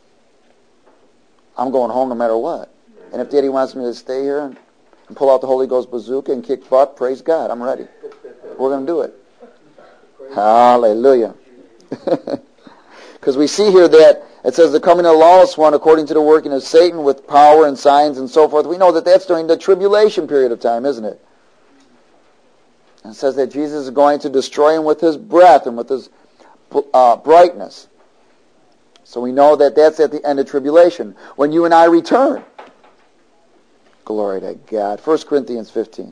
I'm going home no matter what. And if Daddy wants me to stay here and, and pull out the Holy Ghost bazooka and kick butt, praise God, I'm ready. We're going to do it. Hallelujah. Because we see here that it says the coming of the lawless one according to the working of Satan with power and signs and so forth. We know that that's during the tribulation period of time, isn't it? And it says that Jesus is going to destroy him with his breath and with his uh, brightness. So we know that that's at the end of tribulation, when you and I return. Glory to God. First Corinthians fifteen.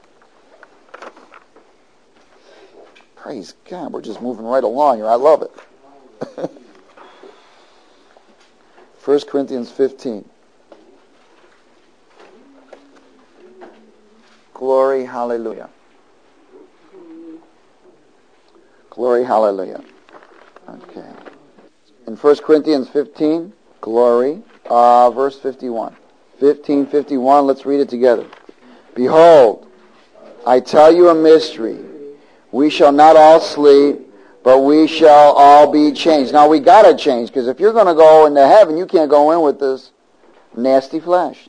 Praise God. We're just moving right along here. I love it. First Corinthians fifteen. Glory, hallelujah. Glory, hallelujah. Okay. In First Corinthians fifteen, glory, uh, verse fifty-one. fifteen fifty-one, let's read it together. Behold, I tell you a mystery. We shall not all sleep, but we shall all be changed. Now we got to change, because if you're going to go into heaven, you can't go in with this nasty flesh.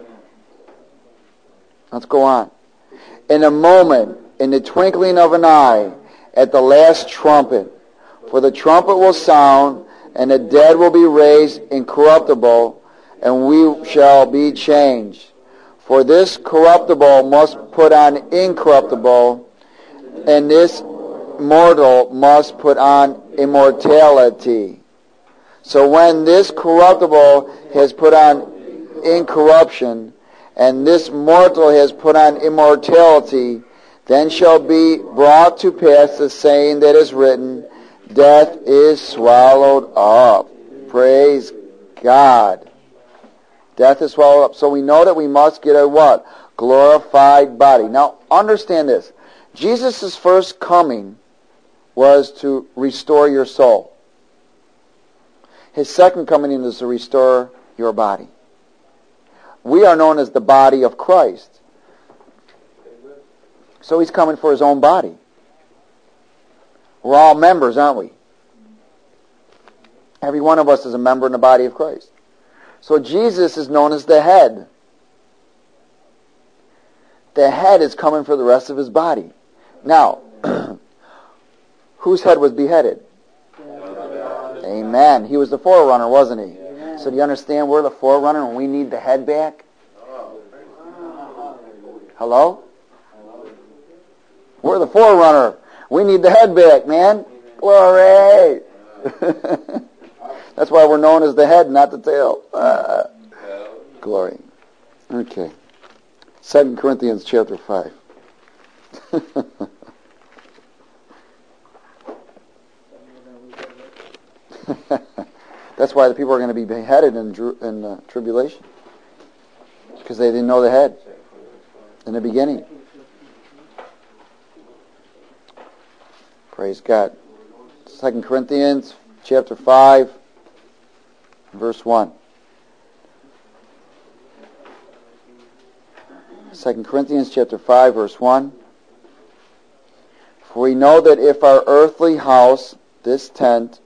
Let's go on. In a moment, in the twinkling of an eye, at the last trumpet, for the trumpet will sound, and the dead will be raised incorruptible, and we shall be changed. For this corruptible must put on incorruptible, and this mortal must put on immortality. So when this corruptible has put on incorruption, and this mortal has put on immortality, then shall be brought to pass the saying that is written, death is swallowed up. Praise God. Death is swallowed up. So we know that we must get a what? Glorified body. Now, understand this. Jesus' first coming was to restore your soul. His second coming in is to restore your body. We are known as the body of Christ. So he's coming for his own body. We're all members, aren't we? Every one of us is a member in the body of Christ. So Jesus is known as the head. The head is coming for the rest of his body. Now, whose head was beheaded? Amen. He was the forerunner, wasn't he? Amen. So do you understand we're the forerunner and we need the head back? Hello? We're the forerunner. We need the head back, man. Glory! That's why we're known as the head, not the tail. Uh, glory. Okay. Second Corinthians chapter five. That's why the people are going to be beheaded in, in uh, tribulation. Because they didn't know the head in the beginning. Praise God. Second Corinthians chapter five, verse one. Second Corinthians chapter five, verse one. For we know that if our earthly house, this tent,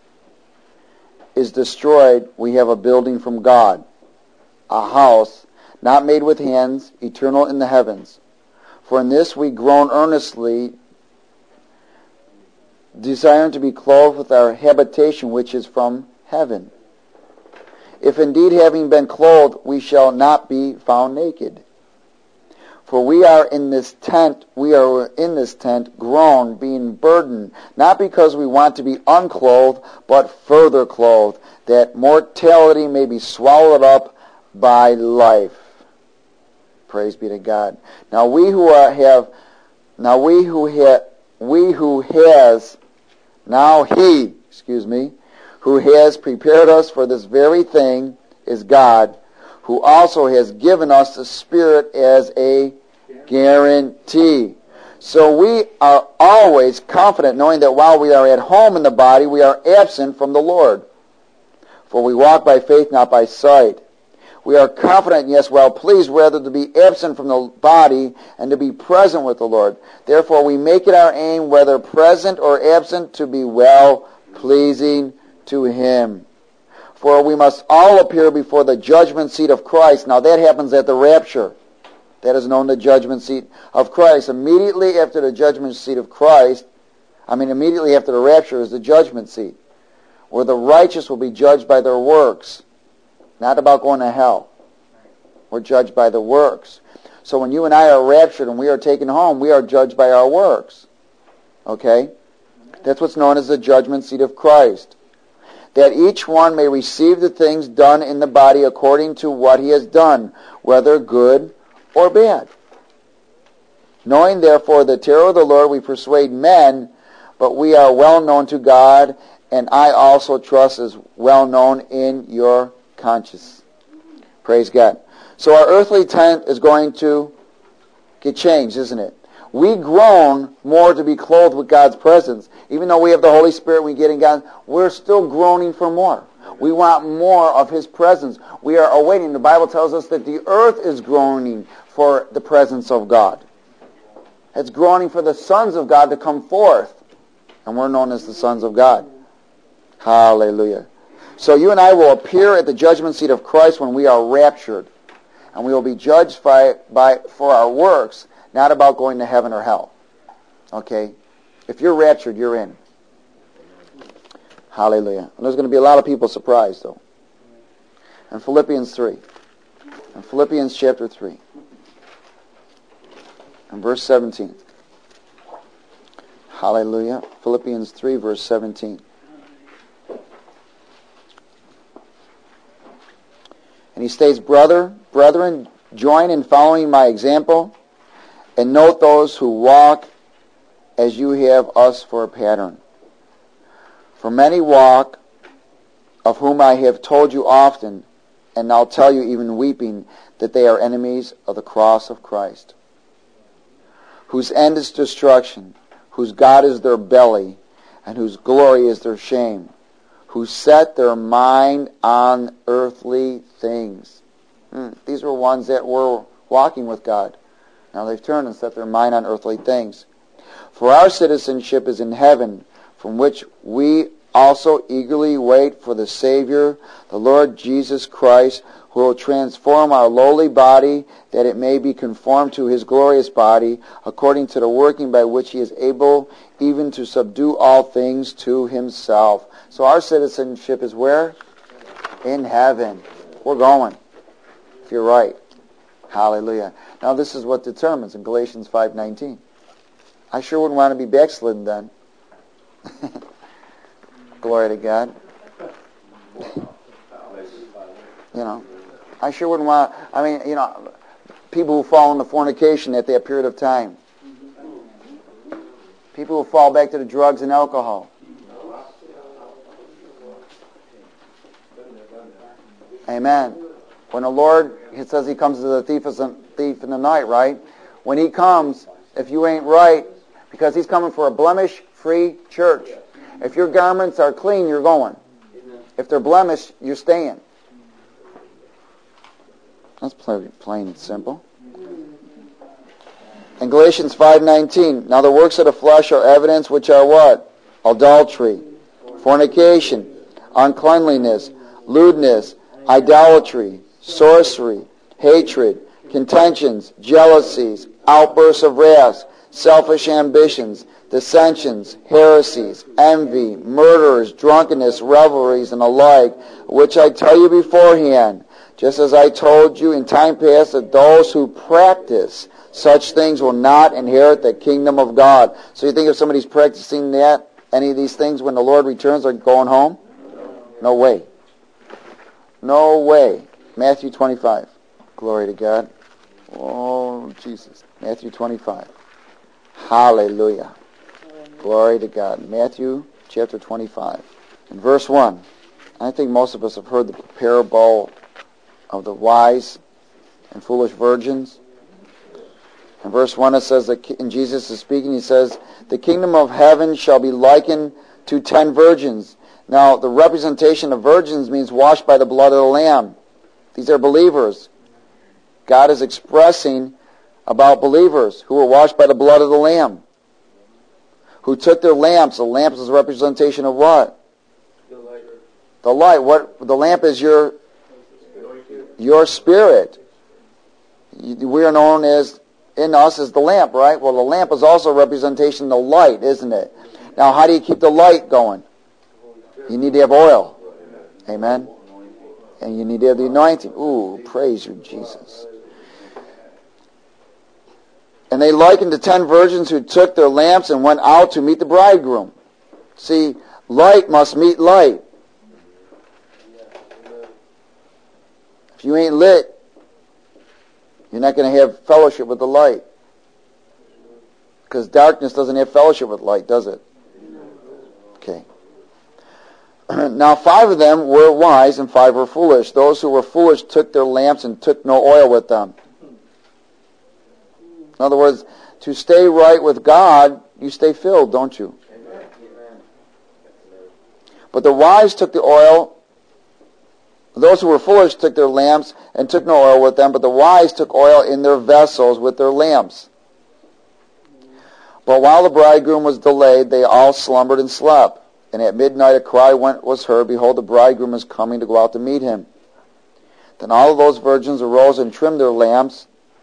is destroyed, we have a building from God, a house not made with hands, eternal in the heavens. For in this we groan earnestly, desiring to be clothed with our habitation which is from heaven. If indeed having been clothed, we shall not be found naked. For we are in this tent, we are in this tent, groan, being burdened, not because we want to be unclothed, but further clothed, that mortality may be swallowed up by life. Praise be to God. Now we who are, have, now we who have, we who has, now he, excuse me, who has prepared us for this very thing is God, who also has given us the Spirit as a guarantee. So we are always confident knowing that while we are at home in the body, we are absent from the Lord. For we walk by faith, not by sight. We are confident, yes, well pleased, rather to be absent from the body and to be present with the Lord. Therefore we make it our aim, whether present or absent, to be well pleasing to Him. For we must all appear before the judgment seat of Christ. Now that happens at the rapture. That is known the judgment seat of Christ. Immediately after the judgment seat of Christ, I mean immediately after the rapture is the judgment seat, where the righteous will be judged by their works. Not about going to hell. We're judged by the works. So when you and I are raptured and we are taken home, we are judged by our works. Okay? That's what's known as the judgment seat of Christ. That each one may receive the things done in the body according to what he has done, whether good or bad. Knowing therefore the terror of the Lord, we persuade men, but we are well known to God, and I also trust is well known in your conscience. Praise God. So our earthly tent is going to get changed, isn't it? We groan more to be clothed with God's presence. Even though we have the Holy Spirit, we get in God, we're still groaning for more. We want more of His presence. We are awaiting. The Bible tells us that the earth is groaning for the presence of God. It's groaning for the sons of God to come forth. And we're known as the sons of God. Hallelujah. So you and I will appear at the judgment seat of Christ when we are raptured. And we will be judged by, by for our works, not about going to heaven or hell. Okay? If you're raptured, you're in. Hallelujah. And there's going to be a lot of people surprised, though. In Philippians three. In Philippians chapter three. And verse seventeen. Hallelujah. Philippians three, verse seventeen. And he states, Brother, brethren, join in following my example, and note those who walk as you have us for a pattern. For many walk, of whom I have told you often, and now tell you even weeping, that they are enemies of the cross of Christ, whose end is destruction, whose God is their belly, and whose glory is their shame, who set their mind on earthly things. Hmm. These were ones that were walking with God. Now they've turned and set their mind on earthly things. For our citizenship is in heaven, from which we also eagerly wait for the Savior, the Lord Jesus Christ, who will transform our lowly body, that it may be conformed to his glorious body, according to the working by which he is able even to subdue all things to himself. So our citizenship is where? In heaven. We're going, if you're right. Hallelujah. Now this is what determines in Galatians five nineteen. I sure wouldn't want to be backslidden then. Glory to God. You know, I sure wouldn't want, I mean, you know, people who fall into fornication at that period of time. People who fall back to the drugs and alcohol. Amen. When the Lord, it says he comes to the thief as a thief in the night, right? When he comes, if you ain't right, because he's coming for a blemish-free church. If your garments are clean, you're going. If they're blemished, you're staying. That's plain and simple. In Galatians five nineteen, now the works of the flesh are evidence, which are what? Adultery, fornication, uncleanliness, lewdness, idolatry, sorcery, hatred, contentions, jealousies, outbursts of wrath, selfish ambitions, dissensions, heresies, envy, murders, drunkenness, revelries, and the like, which I tell you beforehand, just as I told you in time past, that those who practice such things will not inherit the kingdom of God. So you think if somebody's practicing that, any of these things, when the Lord returns, they're going home? No way. No way. Matthew twenty-five. Glory to God. Oh, Jesus. Matthew twenty-five. Hallelujah. Glory to God. Matthew chapter twenty-five. In verse one, I think most of us have heard the parable of the wise and foolish virgins. In verse one it says, that, and Jesus is speaking, he says, the kingdom of heaven shall be likened to ten virgins. Now, the representation of virgins means washed by the blood of the Lamb. These are believers. God is expressing about believers who were washed by the blood of the Lamb, who took their lamps. The lamp is a representation of what? The light. The light. What? The lamp is your your spirit. We are known as, in us, as the lamp, right? Well, the lamp is also a representation of the light, isn't it? Now, how do you keep the light going? You need to have oil. Amen. And you need to have the anointing. Ooh, praise you, Jesus. And they likened the ten virgins who took their lamps and went out to meet the bridegroom. See, light must meet light. If you ain't lit, you're not going to have fellowship with the light. Because darkness doesn't have fellowship with light, does it? Okay. Now five of them were wise and five were foolish. Those who were foolish took their lamps and took no oil with them. In other words, to stay right with God, you stay filled, don't you? Amen. But the wise took the oil. Those who were foolish took their lamps and took no oil with them, but the wise took oil in their vessels with their lamps. But while the bridegroom was delayed, they all slumbered and slept. And at midnight a cry went was heard, behold, the bridegroom is coming to go out to meet him. Then all of those virgins arose and trimmed their lamps.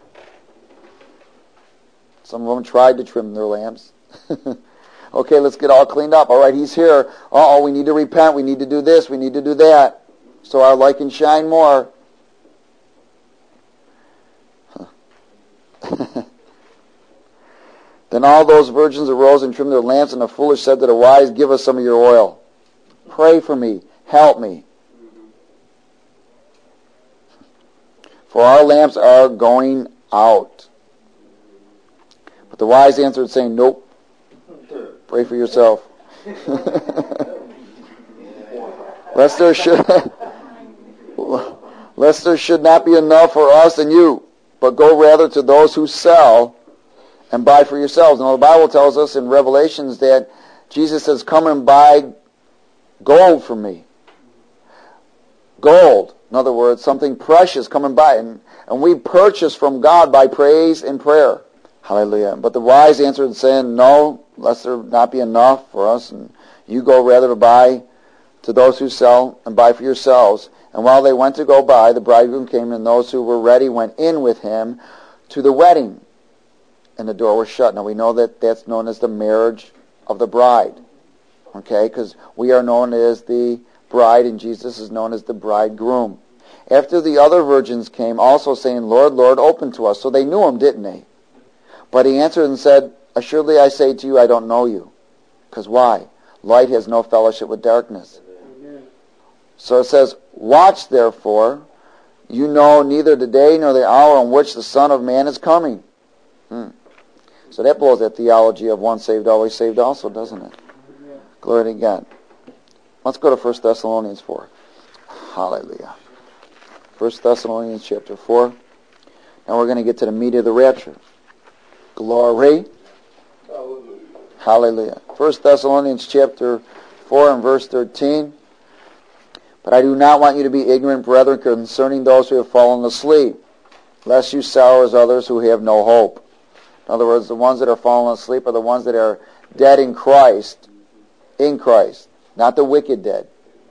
Some of them tried to trim their lamps. Okay, let's get all cleaned up. All right, he's here. Uh-oh, we need to repent. We need to do this. We need to do that. So our light can shine more. Then all those virgins arose and trimmed their lamps, and the foolish said to the wise, give us some of your oil. Pray for me. Help me. for our lamps are going out. But the wise answered, saying, nope, pray for yourself. Lest there should, lest there should not be enough for us and you, but go rather to those who sell and buy for yourselves. Now the Bible tells us in Revelations that Jesus says, come and buy gold from me. Gold. In other words, something precious, come and buy it. And, and we purchase from God by praise and prayer. Hallelujah. But the wise answered, saying, no, lest there not be enough for us, and you go rather to buy to those who sell and buy for yourselves. And while they went to go buy, the bridegroom came, and those who were ready went in with him to the wedding. And the door was shut. Now we know that that's known as the marriage of the bride. Okay, because we are known as the bride, and Jesus is known as the bridegroom. After the other virgins came, also saying, Lord, Lord, open to us. So they knew him, didn't they? But he answered and said, assuredly I say to you, I don't know you. Because why? Light has no fellowship with darkness. Amen. So it says, watch therefore, you know neither the day nor the hour on which the Son of Man is coming. Hmm. So that blows that theology of once saved, always saved also, doesn't it? Amen. Glory to God. Let's go to First Thessalonians four. Hallelujah. First Thessalonians chapter four. Now we're going to get to the meat of the rapture. Glory. Hallelujah. Hallelujah. First Thessalonians chapter four and verse thirteen. But I do not want you to be ignorant, brethren, concerning those who have fallen asleep, lest you sorrow as others who have no hope. In other words, the ones that are fallen asleep are the ones that are dead in Christ, in Christ, not the wicked dead.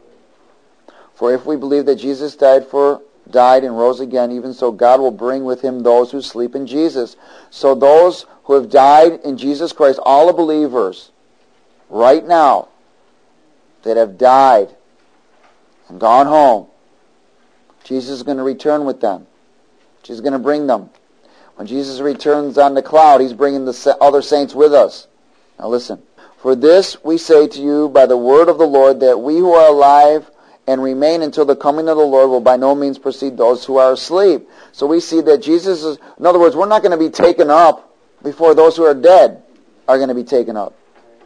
For if we believe that Jesus died for died and rose again, even so God will bring with him those who sleep in Jesus. So those who have died in Jesus Christ, all the believers, right now, that have died and gone home, Jesus is going to return with them. Jesus is going to bring them. When Jesus returns on the cloud, he's bringing the other saints with us. Now listen. For this we say to you by the word of the Lord, that we who are alive and remain until the coming of the Lord will by no means precede those who are asleep. So we see that Jesus is, in other words, we're not going to be taken up before those who are dead are going to be taken up.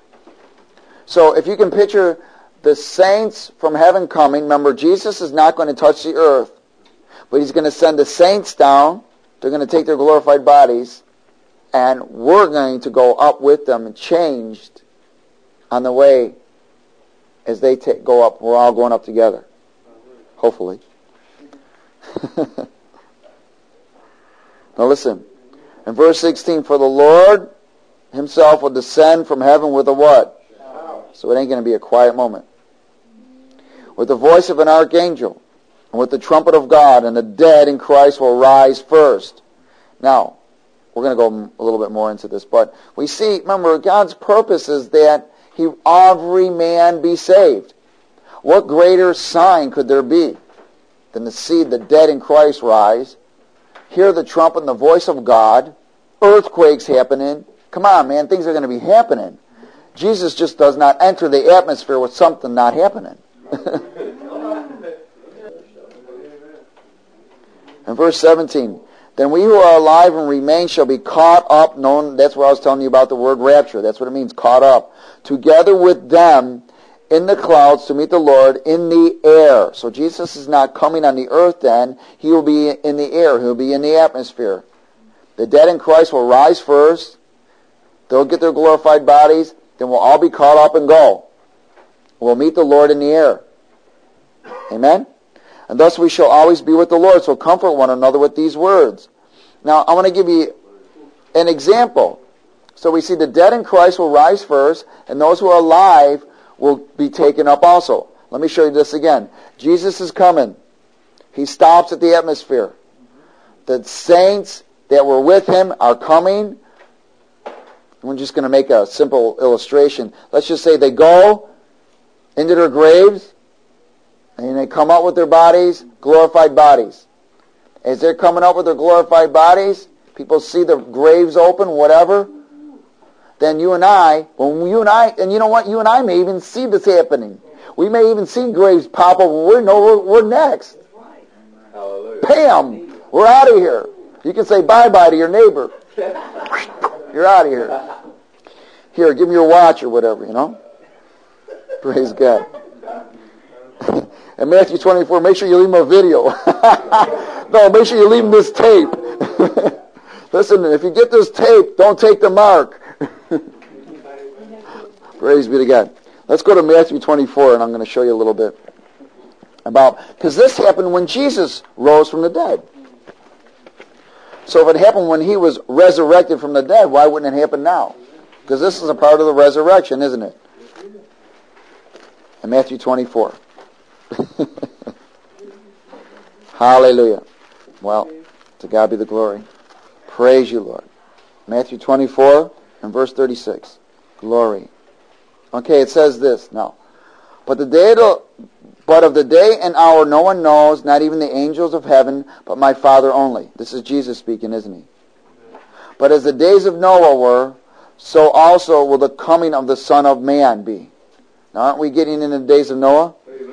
So if you can picture the saints from heaven coming, remember Jesus is not going to touch the earth, but he's going to send the saints down. They're going to take their glorified bodies, and we're going to go up with them and changed on the way. As they take, go up, we're all going up together. Hopefully. Now listen. In verse sixteen, for the Lord himself will descend from heaven with a what? So it ain't going to be a quiet moment. With the voice of an archangel, and with the trumpet of God, and the dead in Christ will rise first. Now, we're going to go a little bit more into this, but we see, remember, God's purpose is that He, every man be saved. What greater sign could there be than to see the dead in Christ rise, hear the trumpet and the voice of God, earthquakes happening? Come on, man, things are going to be happening. Jesus just does not enter the atmosphere with something not happening. In verse seventeen, then we who are alive and remain shall be caught up, known, that's where I was telling you about the word rapture, that's what it means, caught up, together with them in the clouds to meet the Lord in the air. So Jesus is not coming on the earth then, he will be in the air, he will be in the atmosphere. The dead in Christ will rise first, they'll get their glorified bodies, then we'll all be caught up and go. We'll meet the Lord in the air. Amen? And thus we shall always be with the Lord. So comfort one another with these words. Now, I want to give you an example. So we see the dead in Christ will rise first, and those who are alive will be taken up also. Let me show you this again. Jesus is coming. He stops at the atmosphere. The saints that were with him are coming. I'm just going to make a simple illustration. Let's just say they go into their graves, and they come out with their bodies, glorified bodies. As they're coming up with their glorified bodies, people see the graves open, whatever. Then you and I, when you and I, and you know what, you and I may even see this happening. We may even see graves pop up when we know we're, we're next. Hallelujah. Bam! We're out of here. You can say bye-bye to your neighbor. You're out of here. Here, give me your watch or whatever, you know. Praise God. And Matthew twenty-four, make sure you leave him a video. No, make sure you leave him this tape. Listen, if you get this tape, don't take the mark. Praise be to God. Let's go to Matthew twenty-four, and I'm going to show you a little bit about, because this happened when Jesus rose from the dead. So if it happened when he was resurrected from the dead, why wouldn't it happen now? Because this is a part of the resurrection, isn't it? In Matthew twenty-four. Hallelujah. Well, to God be the glory. Praise you, Lord. Matthew twenty-four and verse thirty-six. Glory. Okay, it says this now. But the day to, but of the day and hour no one knows, not even the angels of heaven, but my Father only. This is Jesus speaking, isn't he? But as the days of Noah were, so also will the coming of the Son of Man be. Now, aren't we getting in the days of Noah? Amen.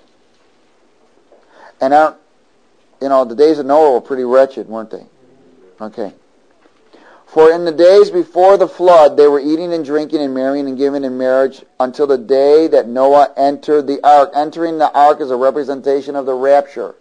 And aren't, you know, the days of Noah were pretty wretched, weren't they? Okay. For in the days before the flood, they were eating and drinking and marrying and giving in marriage until the day that Noah entered the ark. Entering the ark is a representation of the rapture.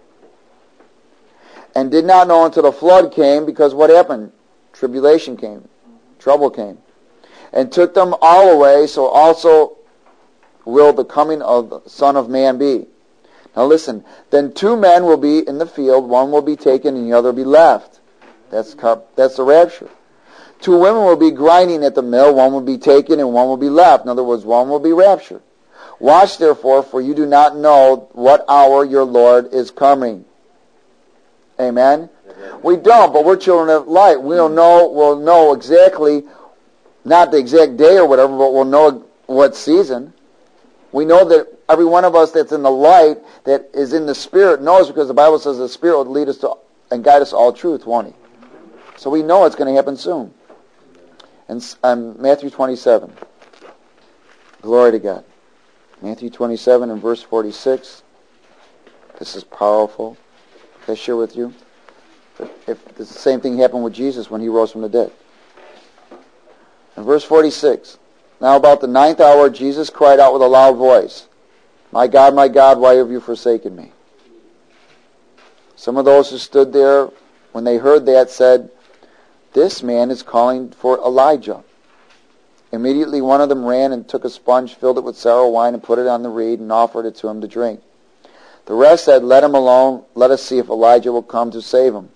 And did not know until the flood came, because what happened? Tribulation came. Trouble came. And took them all away, so also will the coming of the Son of Man be. Now listen, then two men will be in the field, one will be taken and the other will be left. That's that's the rapture. Two women will be grinding at the mill, one will be taken and one will be left. In other words, one will be raptured. Watch therefore, for you do not know what hour your Lord is coming. Amen? Amen. We don't, but we're children of light. We'll know, we'll know exactly, not the exact day or whatever, but we'll know what season. We know that every one of us that's in the light, that is in the Spirit, knows, because the Bible says the Spirit will lead us to and guide us to all truth, won't he? So we know it's going to happen soon. And um, Matthew twenty-seven. Glory to God. Matthew twenty-seven and verse forty-six. This is powerful. Can I share with you? If the same thing happened with Jesus when he rose from the dead. In verse forty-six. Now about the ninth hour, Jesus cried out with a loud voice, My God, my God, why have you forsaken me? Some of those who stood there, when they heard that, said, This man is calling for Elijah. Immediately one of them ran and took a sponge, filled it with sour wine, and put it on the reed, and offered it to him to drink. The rest said, Let him alone. Let us see if Elijah will come to save him.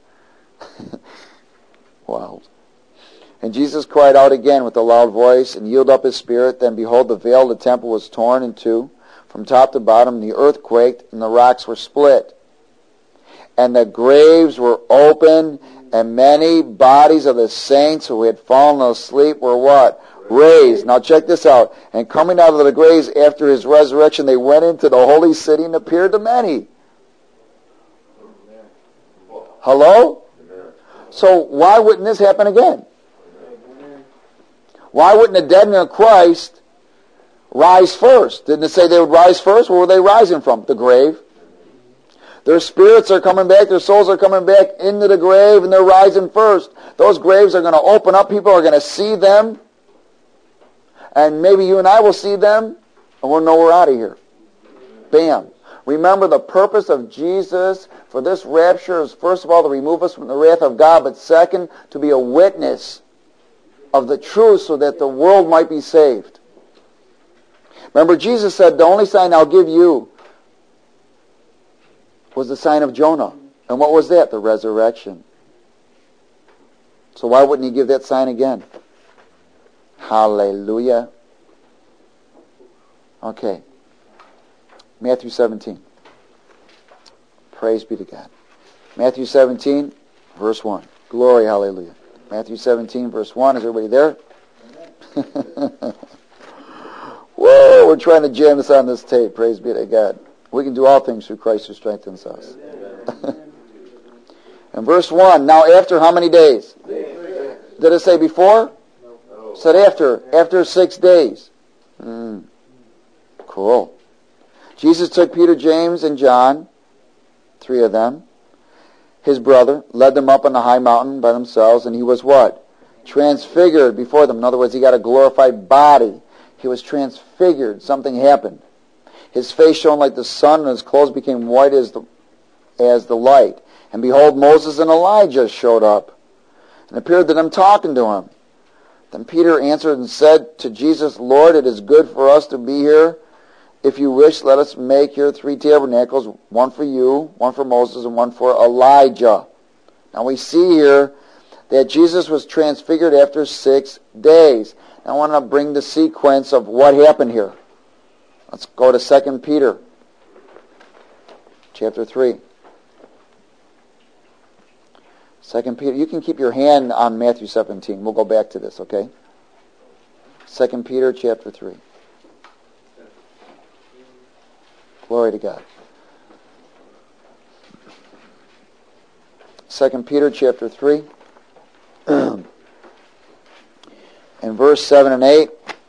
Wow. And Jesus cried out again with a loud voice, and yielded up his spirit. Then behold, the veil of the temple was torn in two, from top to bottom. The earth quaked, and the rocks were split. And the graves were opened, and many bodies of the saints who had fallen asleep were what? Raised. Now check this out. And coming out of the graves after his resurrection, they went into the holy city and appeared to many. Hello? So why wouldn't this happen again? Why wouldn't the dead in Christ rise first? Didn't it say they would rise first? Where were they rising from? The grave. Their spirits are coming back, their souls are coming back into the grave, and they're rising first. Those graves are going to open up, people are going to see them, and maybe you and I will see them, and we'll know we're out of here. Bam. Remember, the purpose of Jesus for this rapture is, first of all, to remove us from the wrath of God, but second, to be a witness of the truth so that the world might be saved. Remember, Jesus said, the only sign I'll give you was the sign of Jonah. And what was that? The resurrection. So why wouldn't he give that sign again? Hallelujah. Okay. Matthew seventeen. Praise be to God. Matthew seventeen, verse one. Glory, hallelujah. Matthew seventeen, verse one. Is everybody there? Whoa, we're trying to jam this on this tape. Praise be to God. We can do all things through Christ who strengthens us. And verse one, now after how many days? Did it say before? It said after. After six days. Mm. Cool. Jesus took Peter, James, and John, three of them, his brother, led them up on the high mountain by themselves, and he was what? Transfigured before them. In other words, he got a glorified body. He was transfigured. Something happened. His face shone like the sun, and his clothes became white as the, as the light. And behold, Moses and Elijah showed up, and appeared to them talking to him. Then Peter answered and said to Jesus, Lord, it is good for us to be here. If you wish, let us make here three tabernacles, one for you, one for Moses, and one for Elijah. Now we see here that Jesus was transfigured after six days. Now I want to bring the sequence of what happened here. Let's go to Second Peter, chapter three. Second Peter, you can keep your hand on Matthew seventeen. We'll go back to this, okay? Second Peter, chapter three. Glory to God. Second Peter chapter three. In verse seven and eight.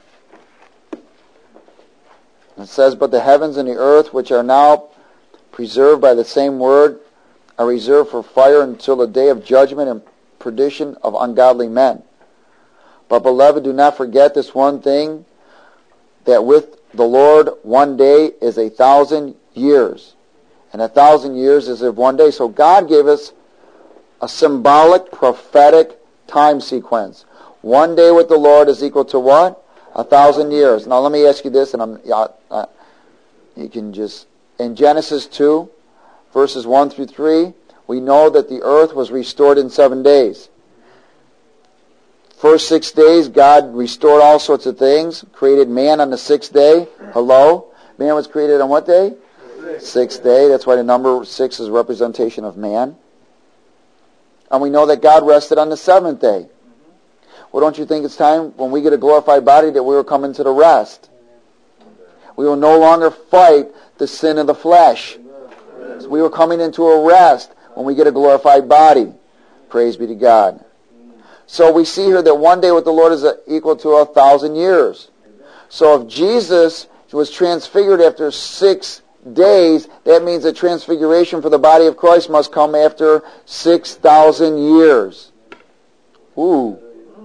It says, But the heavens and the earth, which are now preserved by the same word, are reserved for fire until the day of judgment and perdition of ungodly men. But beloved, do not forget this one thing, that with the Lord one day is a thousand years, and a thousand years is of one day. So God gave us a symbolic, prophetic time sequence. One day with the Lord is equal to what? A thousand years. Now let me ask you this, and I'm, uh, uh, you can just, in Genesis two, verses one through three, we know that the earth was restored in seven days. First six days, God restored all sorts of things, created man on the sixth day. Hello? Man was created on what day? Sixth, sixth day. That's why the number six is a representation of man. And we know that God rested on the seventh day. Well, don't you think it's time, when we get a glorified body, that we will come into the rest? We will no longer fight the sin of the flesh. So we are coming into a rest when we get a glorified body. Praise be to God. So we see here that one day with the Lord is equal to a thousand years. So if Jesus was transfigured after six days, that means that transfiguration for the body of Christ must come after six thousand years. Ooh.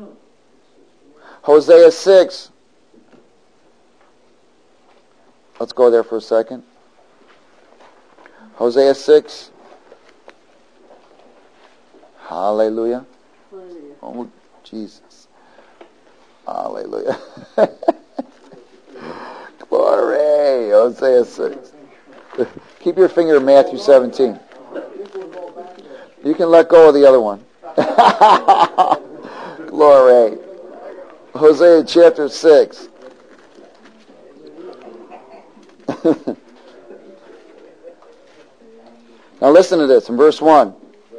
Hosea six. Let's go there for a second. Hosea six. Hallelujah. Oh, Jesus. Hallelujah. Glory. Hosea six. Keep your finger in Matthew seventeen. You can let go of the other one. Glory. Hosea chapter six. Now listen to this in verse one.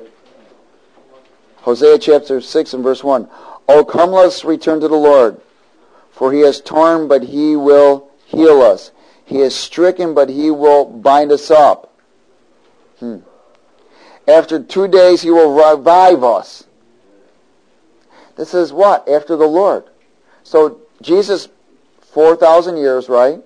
Hosea chapter six and verse one. O come, let us return to the Lord, for he has torn, but he will heal us. He is stricken, but he will bind us up. Hmm. After two days he will revive us. This is what? After the Lord. So Jesus, four thousand years, right?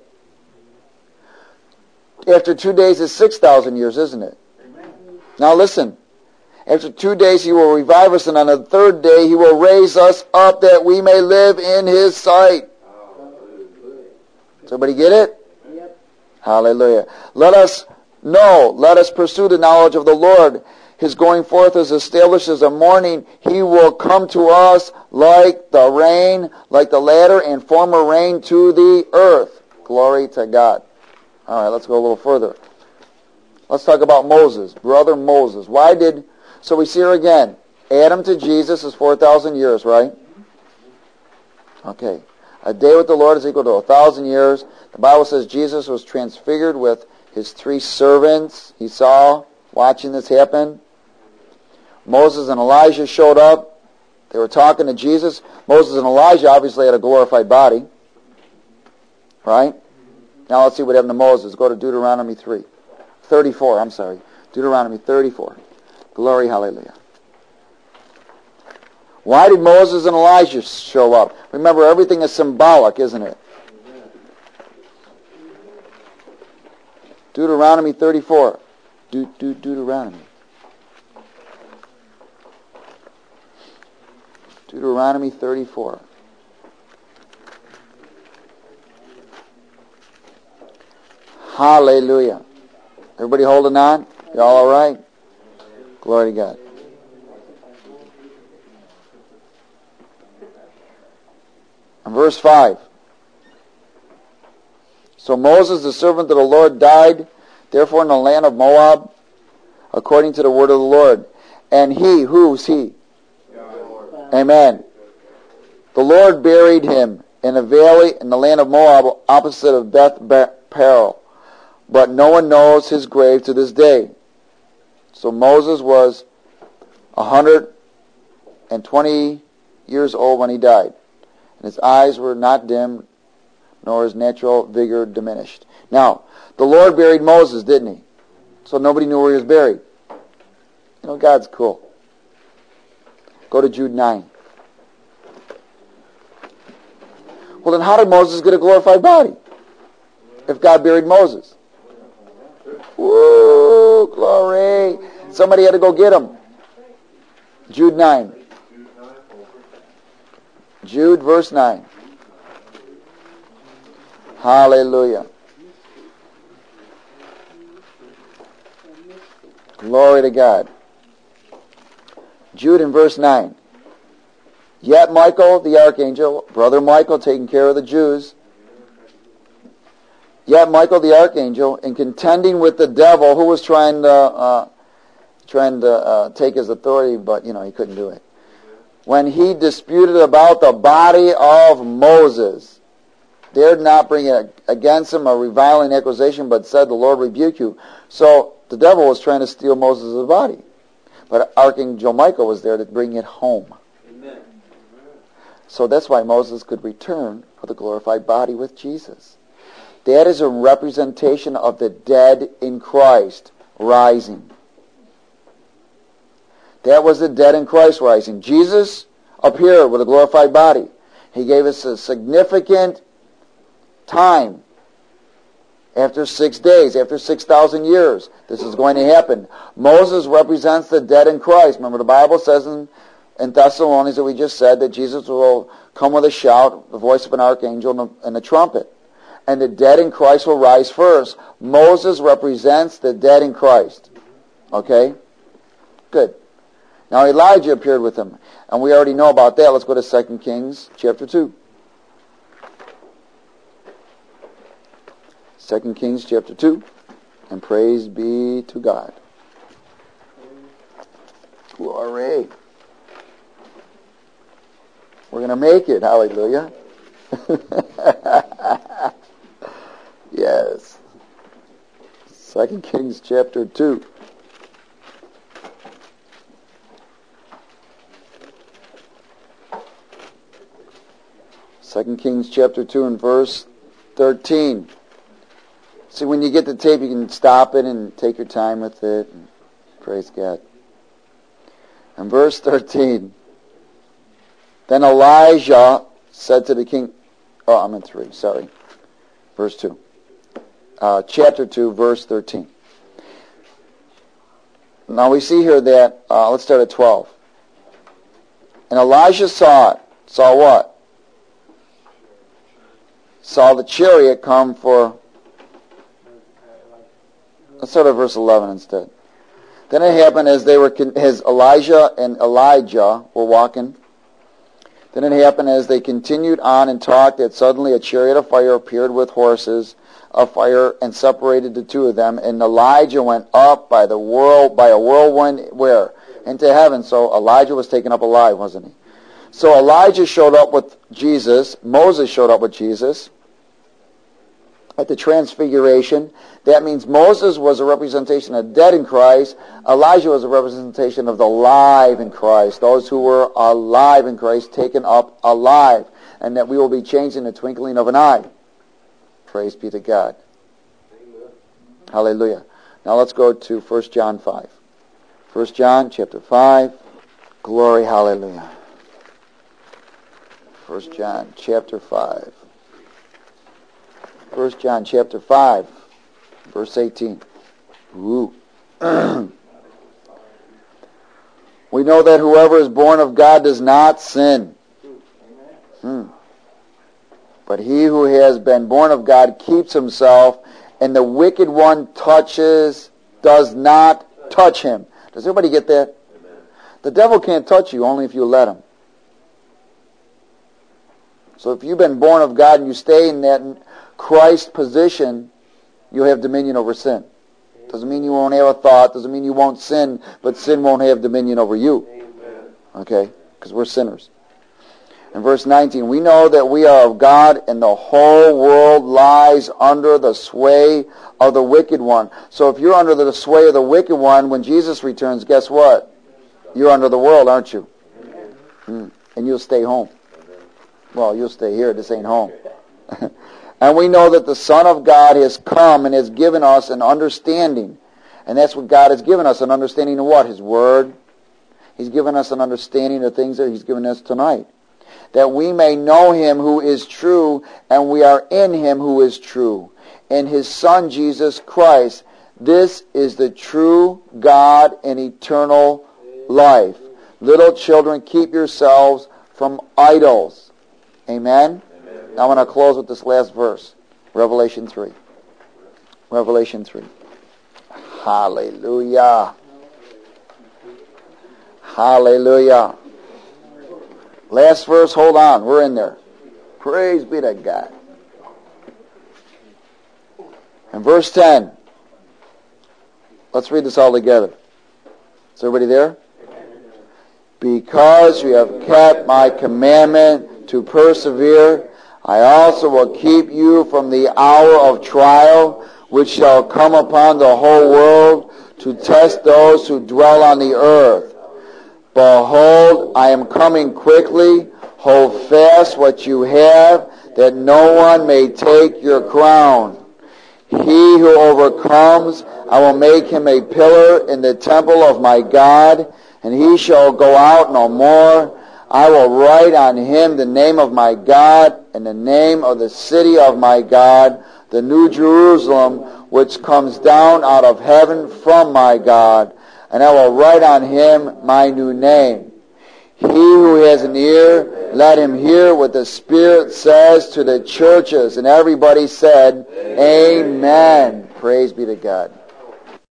After two days is six thousand years, isn't it? Amen. Now listen. After two days he will revive us, and on the third day he will raise us up that we may live in his sight. Does everybody get it? Yep. Hallelujah. Let us know, let us pursue the knowledge of the Lord. His going forth is established as a morning. He will come to us like the rain, like the latter and former rain to the earth. Glory to God. All right, let's go a little further. Let's talk about Moses, brother Moses. Why did... So we see here again, Adam to Jesus is four thousand years, right? Okay. A day with the Lord is equal to a thousand years. The Bible says Jesus was transfigured with his three servants. He saw, watching this happen. Moses and Elijah showed up. They were talking to Jesus. Moses and Elijah obviously had a glorified body. Right? Now let's see what happened to Moses. Go to Deuteronomy three. thirty-four, I'm sorry. Deuteronomy thirty-four. Glory, hallelujah. Why did Moses and Elijah show up? Remember, everything is symbolic, isn't it? Deuteronomy thirty-four. De- de- Deuteronomy. Deuteronomy thirty-four. Hallelujah. Everybody holding on? You all all right? Glory to God. And verse five. So Moses, the servant of the Lord, died, therefore in the land of Moab, according to the word of the Lord. And he, who's he? God. Amen. The Lord buried him in a valley in the land of Moab, opposite of Beth Peor. But no one knows his grave to this day. So Moses was one hundred twenty years old when he died. And his eyes were not dim, nor his natural vigor diminished. Now, the Lord buried Moses, didn't he? So nobody knew where he was buried. You know, God's cool. Go to Jude nine. Well, then how did Moses get a glorified body? If God buried Moses. Woo, glory. Somebody had to go get him. Jude nine. Jude verse nine. Hallelujah. Glory to God. Jude in verse nine. Yet Michael, the archangel, brother Michael taking care of the Jews, yet Michael the archangel, in contending with the devil who was trying to uh, trying to uh, take his authority, but you know he couldn't do it. When he disputed about the body of Moses, dared not bring it against him a reviling accusation, but said, "The Lord rebuke you." So the devil was trying to steal Moses' body, but Archangel Michael was there to bring it home. Amen. So that's why Moses could return with a glorified body with Jesus. That is a representation of the dead in Christ rising. That was the dead in Christ rising. Jesus appeared with a glorified body. He gave us a significant time. After six days, after six thousand years, this is going to happen. Moses represents the dead in Christ. Remember, the Bible says in, in Thessalonians that we just said that Jesus will come with a shout, the voice of an archangel, and a, and a trumpet. And the dead in Christ will rise first. Moses represents the dead in Christ. Okay? Good. Now Elijah appeared with him. And we already know about that. Let's go to Second Kings chapter two. Second Kings chapter two. And praise be to God. Glory. We're going to make it. Hallelujah. Yes. Second Kings chapter two. Second Kings chapter two and verse thirteen. See, when you get the tape, you can stop it and take your time with it. And praise God. And verse thirteen. Then Elijah said to the king... Oh, I'm in three, sorry. Verse two. Uh, chapter two, verse thirteen. Now we see here that... Uh, let's start at twelve. And Elijah saw it. Saw what? Saw the chariot come for... Let's start at verse eleven instead. Then it happened as they were, con- as Elijah and Elijah were walking. Then it happened as they continued on and talked that suddenly a chariot of fire appeared with horses of fire and separated the two of them. And Elijah went up by the whirl by a whirlwind where into heaven. So Elijah was taken up alive, wasn't he? So Elijah showed up with Jesus. Moses showed up with Jesus at the transfiguration. That means Moses was a representation of dead in Christ. Elijah was a representation of the alive in Christ. Those who were alive in Christ, taken up alive. And that we will be changed in the twinkling of an eye. Praise be to God. Amen. Hallelujah. Now let's go to First John five. First John chapter five. Glory, hallelujah. First John chapter five. First John chapter five, verse eighteen. Ooh. We know that whoever is born of God does not sin. Hmm. But he who has been born of God keeps himself, and the wicked one touches, does not touch him. Does everybody get that? Amen. The devil can't touch you only if you let him. So if you've been born of God and you stay in that Christ position, you'll have dominion over sin. Doesn't mean you won't have a thought, doesn't mean you won't sin, but sin won't have dominion over you. Amen. Okay? Because we're sinners. In verse nineteen, we know that we are of God and the whole world lies under the sway of the wicked one. So if you're under the sway of the wicked one, when Jesus returns, guess what? You're under the world, aren't you? Hmm. And you'll stay home. Well, you'll stay here. This ain't home. And we know that the Son of God has come and has given us an understanding. And that's what God has given us, an understanding of what? His Word. He's given us an understanding of things that He's given us tonight. That we may know Him who is true, and we are in Him who is true, in His Son Jesus Christ. This is the true God and eternal life. Little children, keep yourselves from idols. Amen? Amen. Now I'm going to close with this last verse. Revelation three. Revelation three. Hallelujah. Hallelujah. Last verse, hold on. We're in there. Praise be to God. And verse ten. Let's read this all together. Is everybody there? Because you have kept my commandment to persevere, I also will keep you from the hour of trial, which shall come upon the whole world to test those who dwell on the earth. Behold, I am coming quickly. Hold fast what you have, that no one may take your crown. He who overcomes, I will make him a pillar in the temple of my God, and he shall go out no more. I will write on him the name of my God and the name of the city of my God, the New Jerusalem, which comes down out of heaven from my God. And I will write on him my new name. He who has an ear, let him hear what the Spirit says to the churches. And everybody said, Amen. Amen. Praise be to God.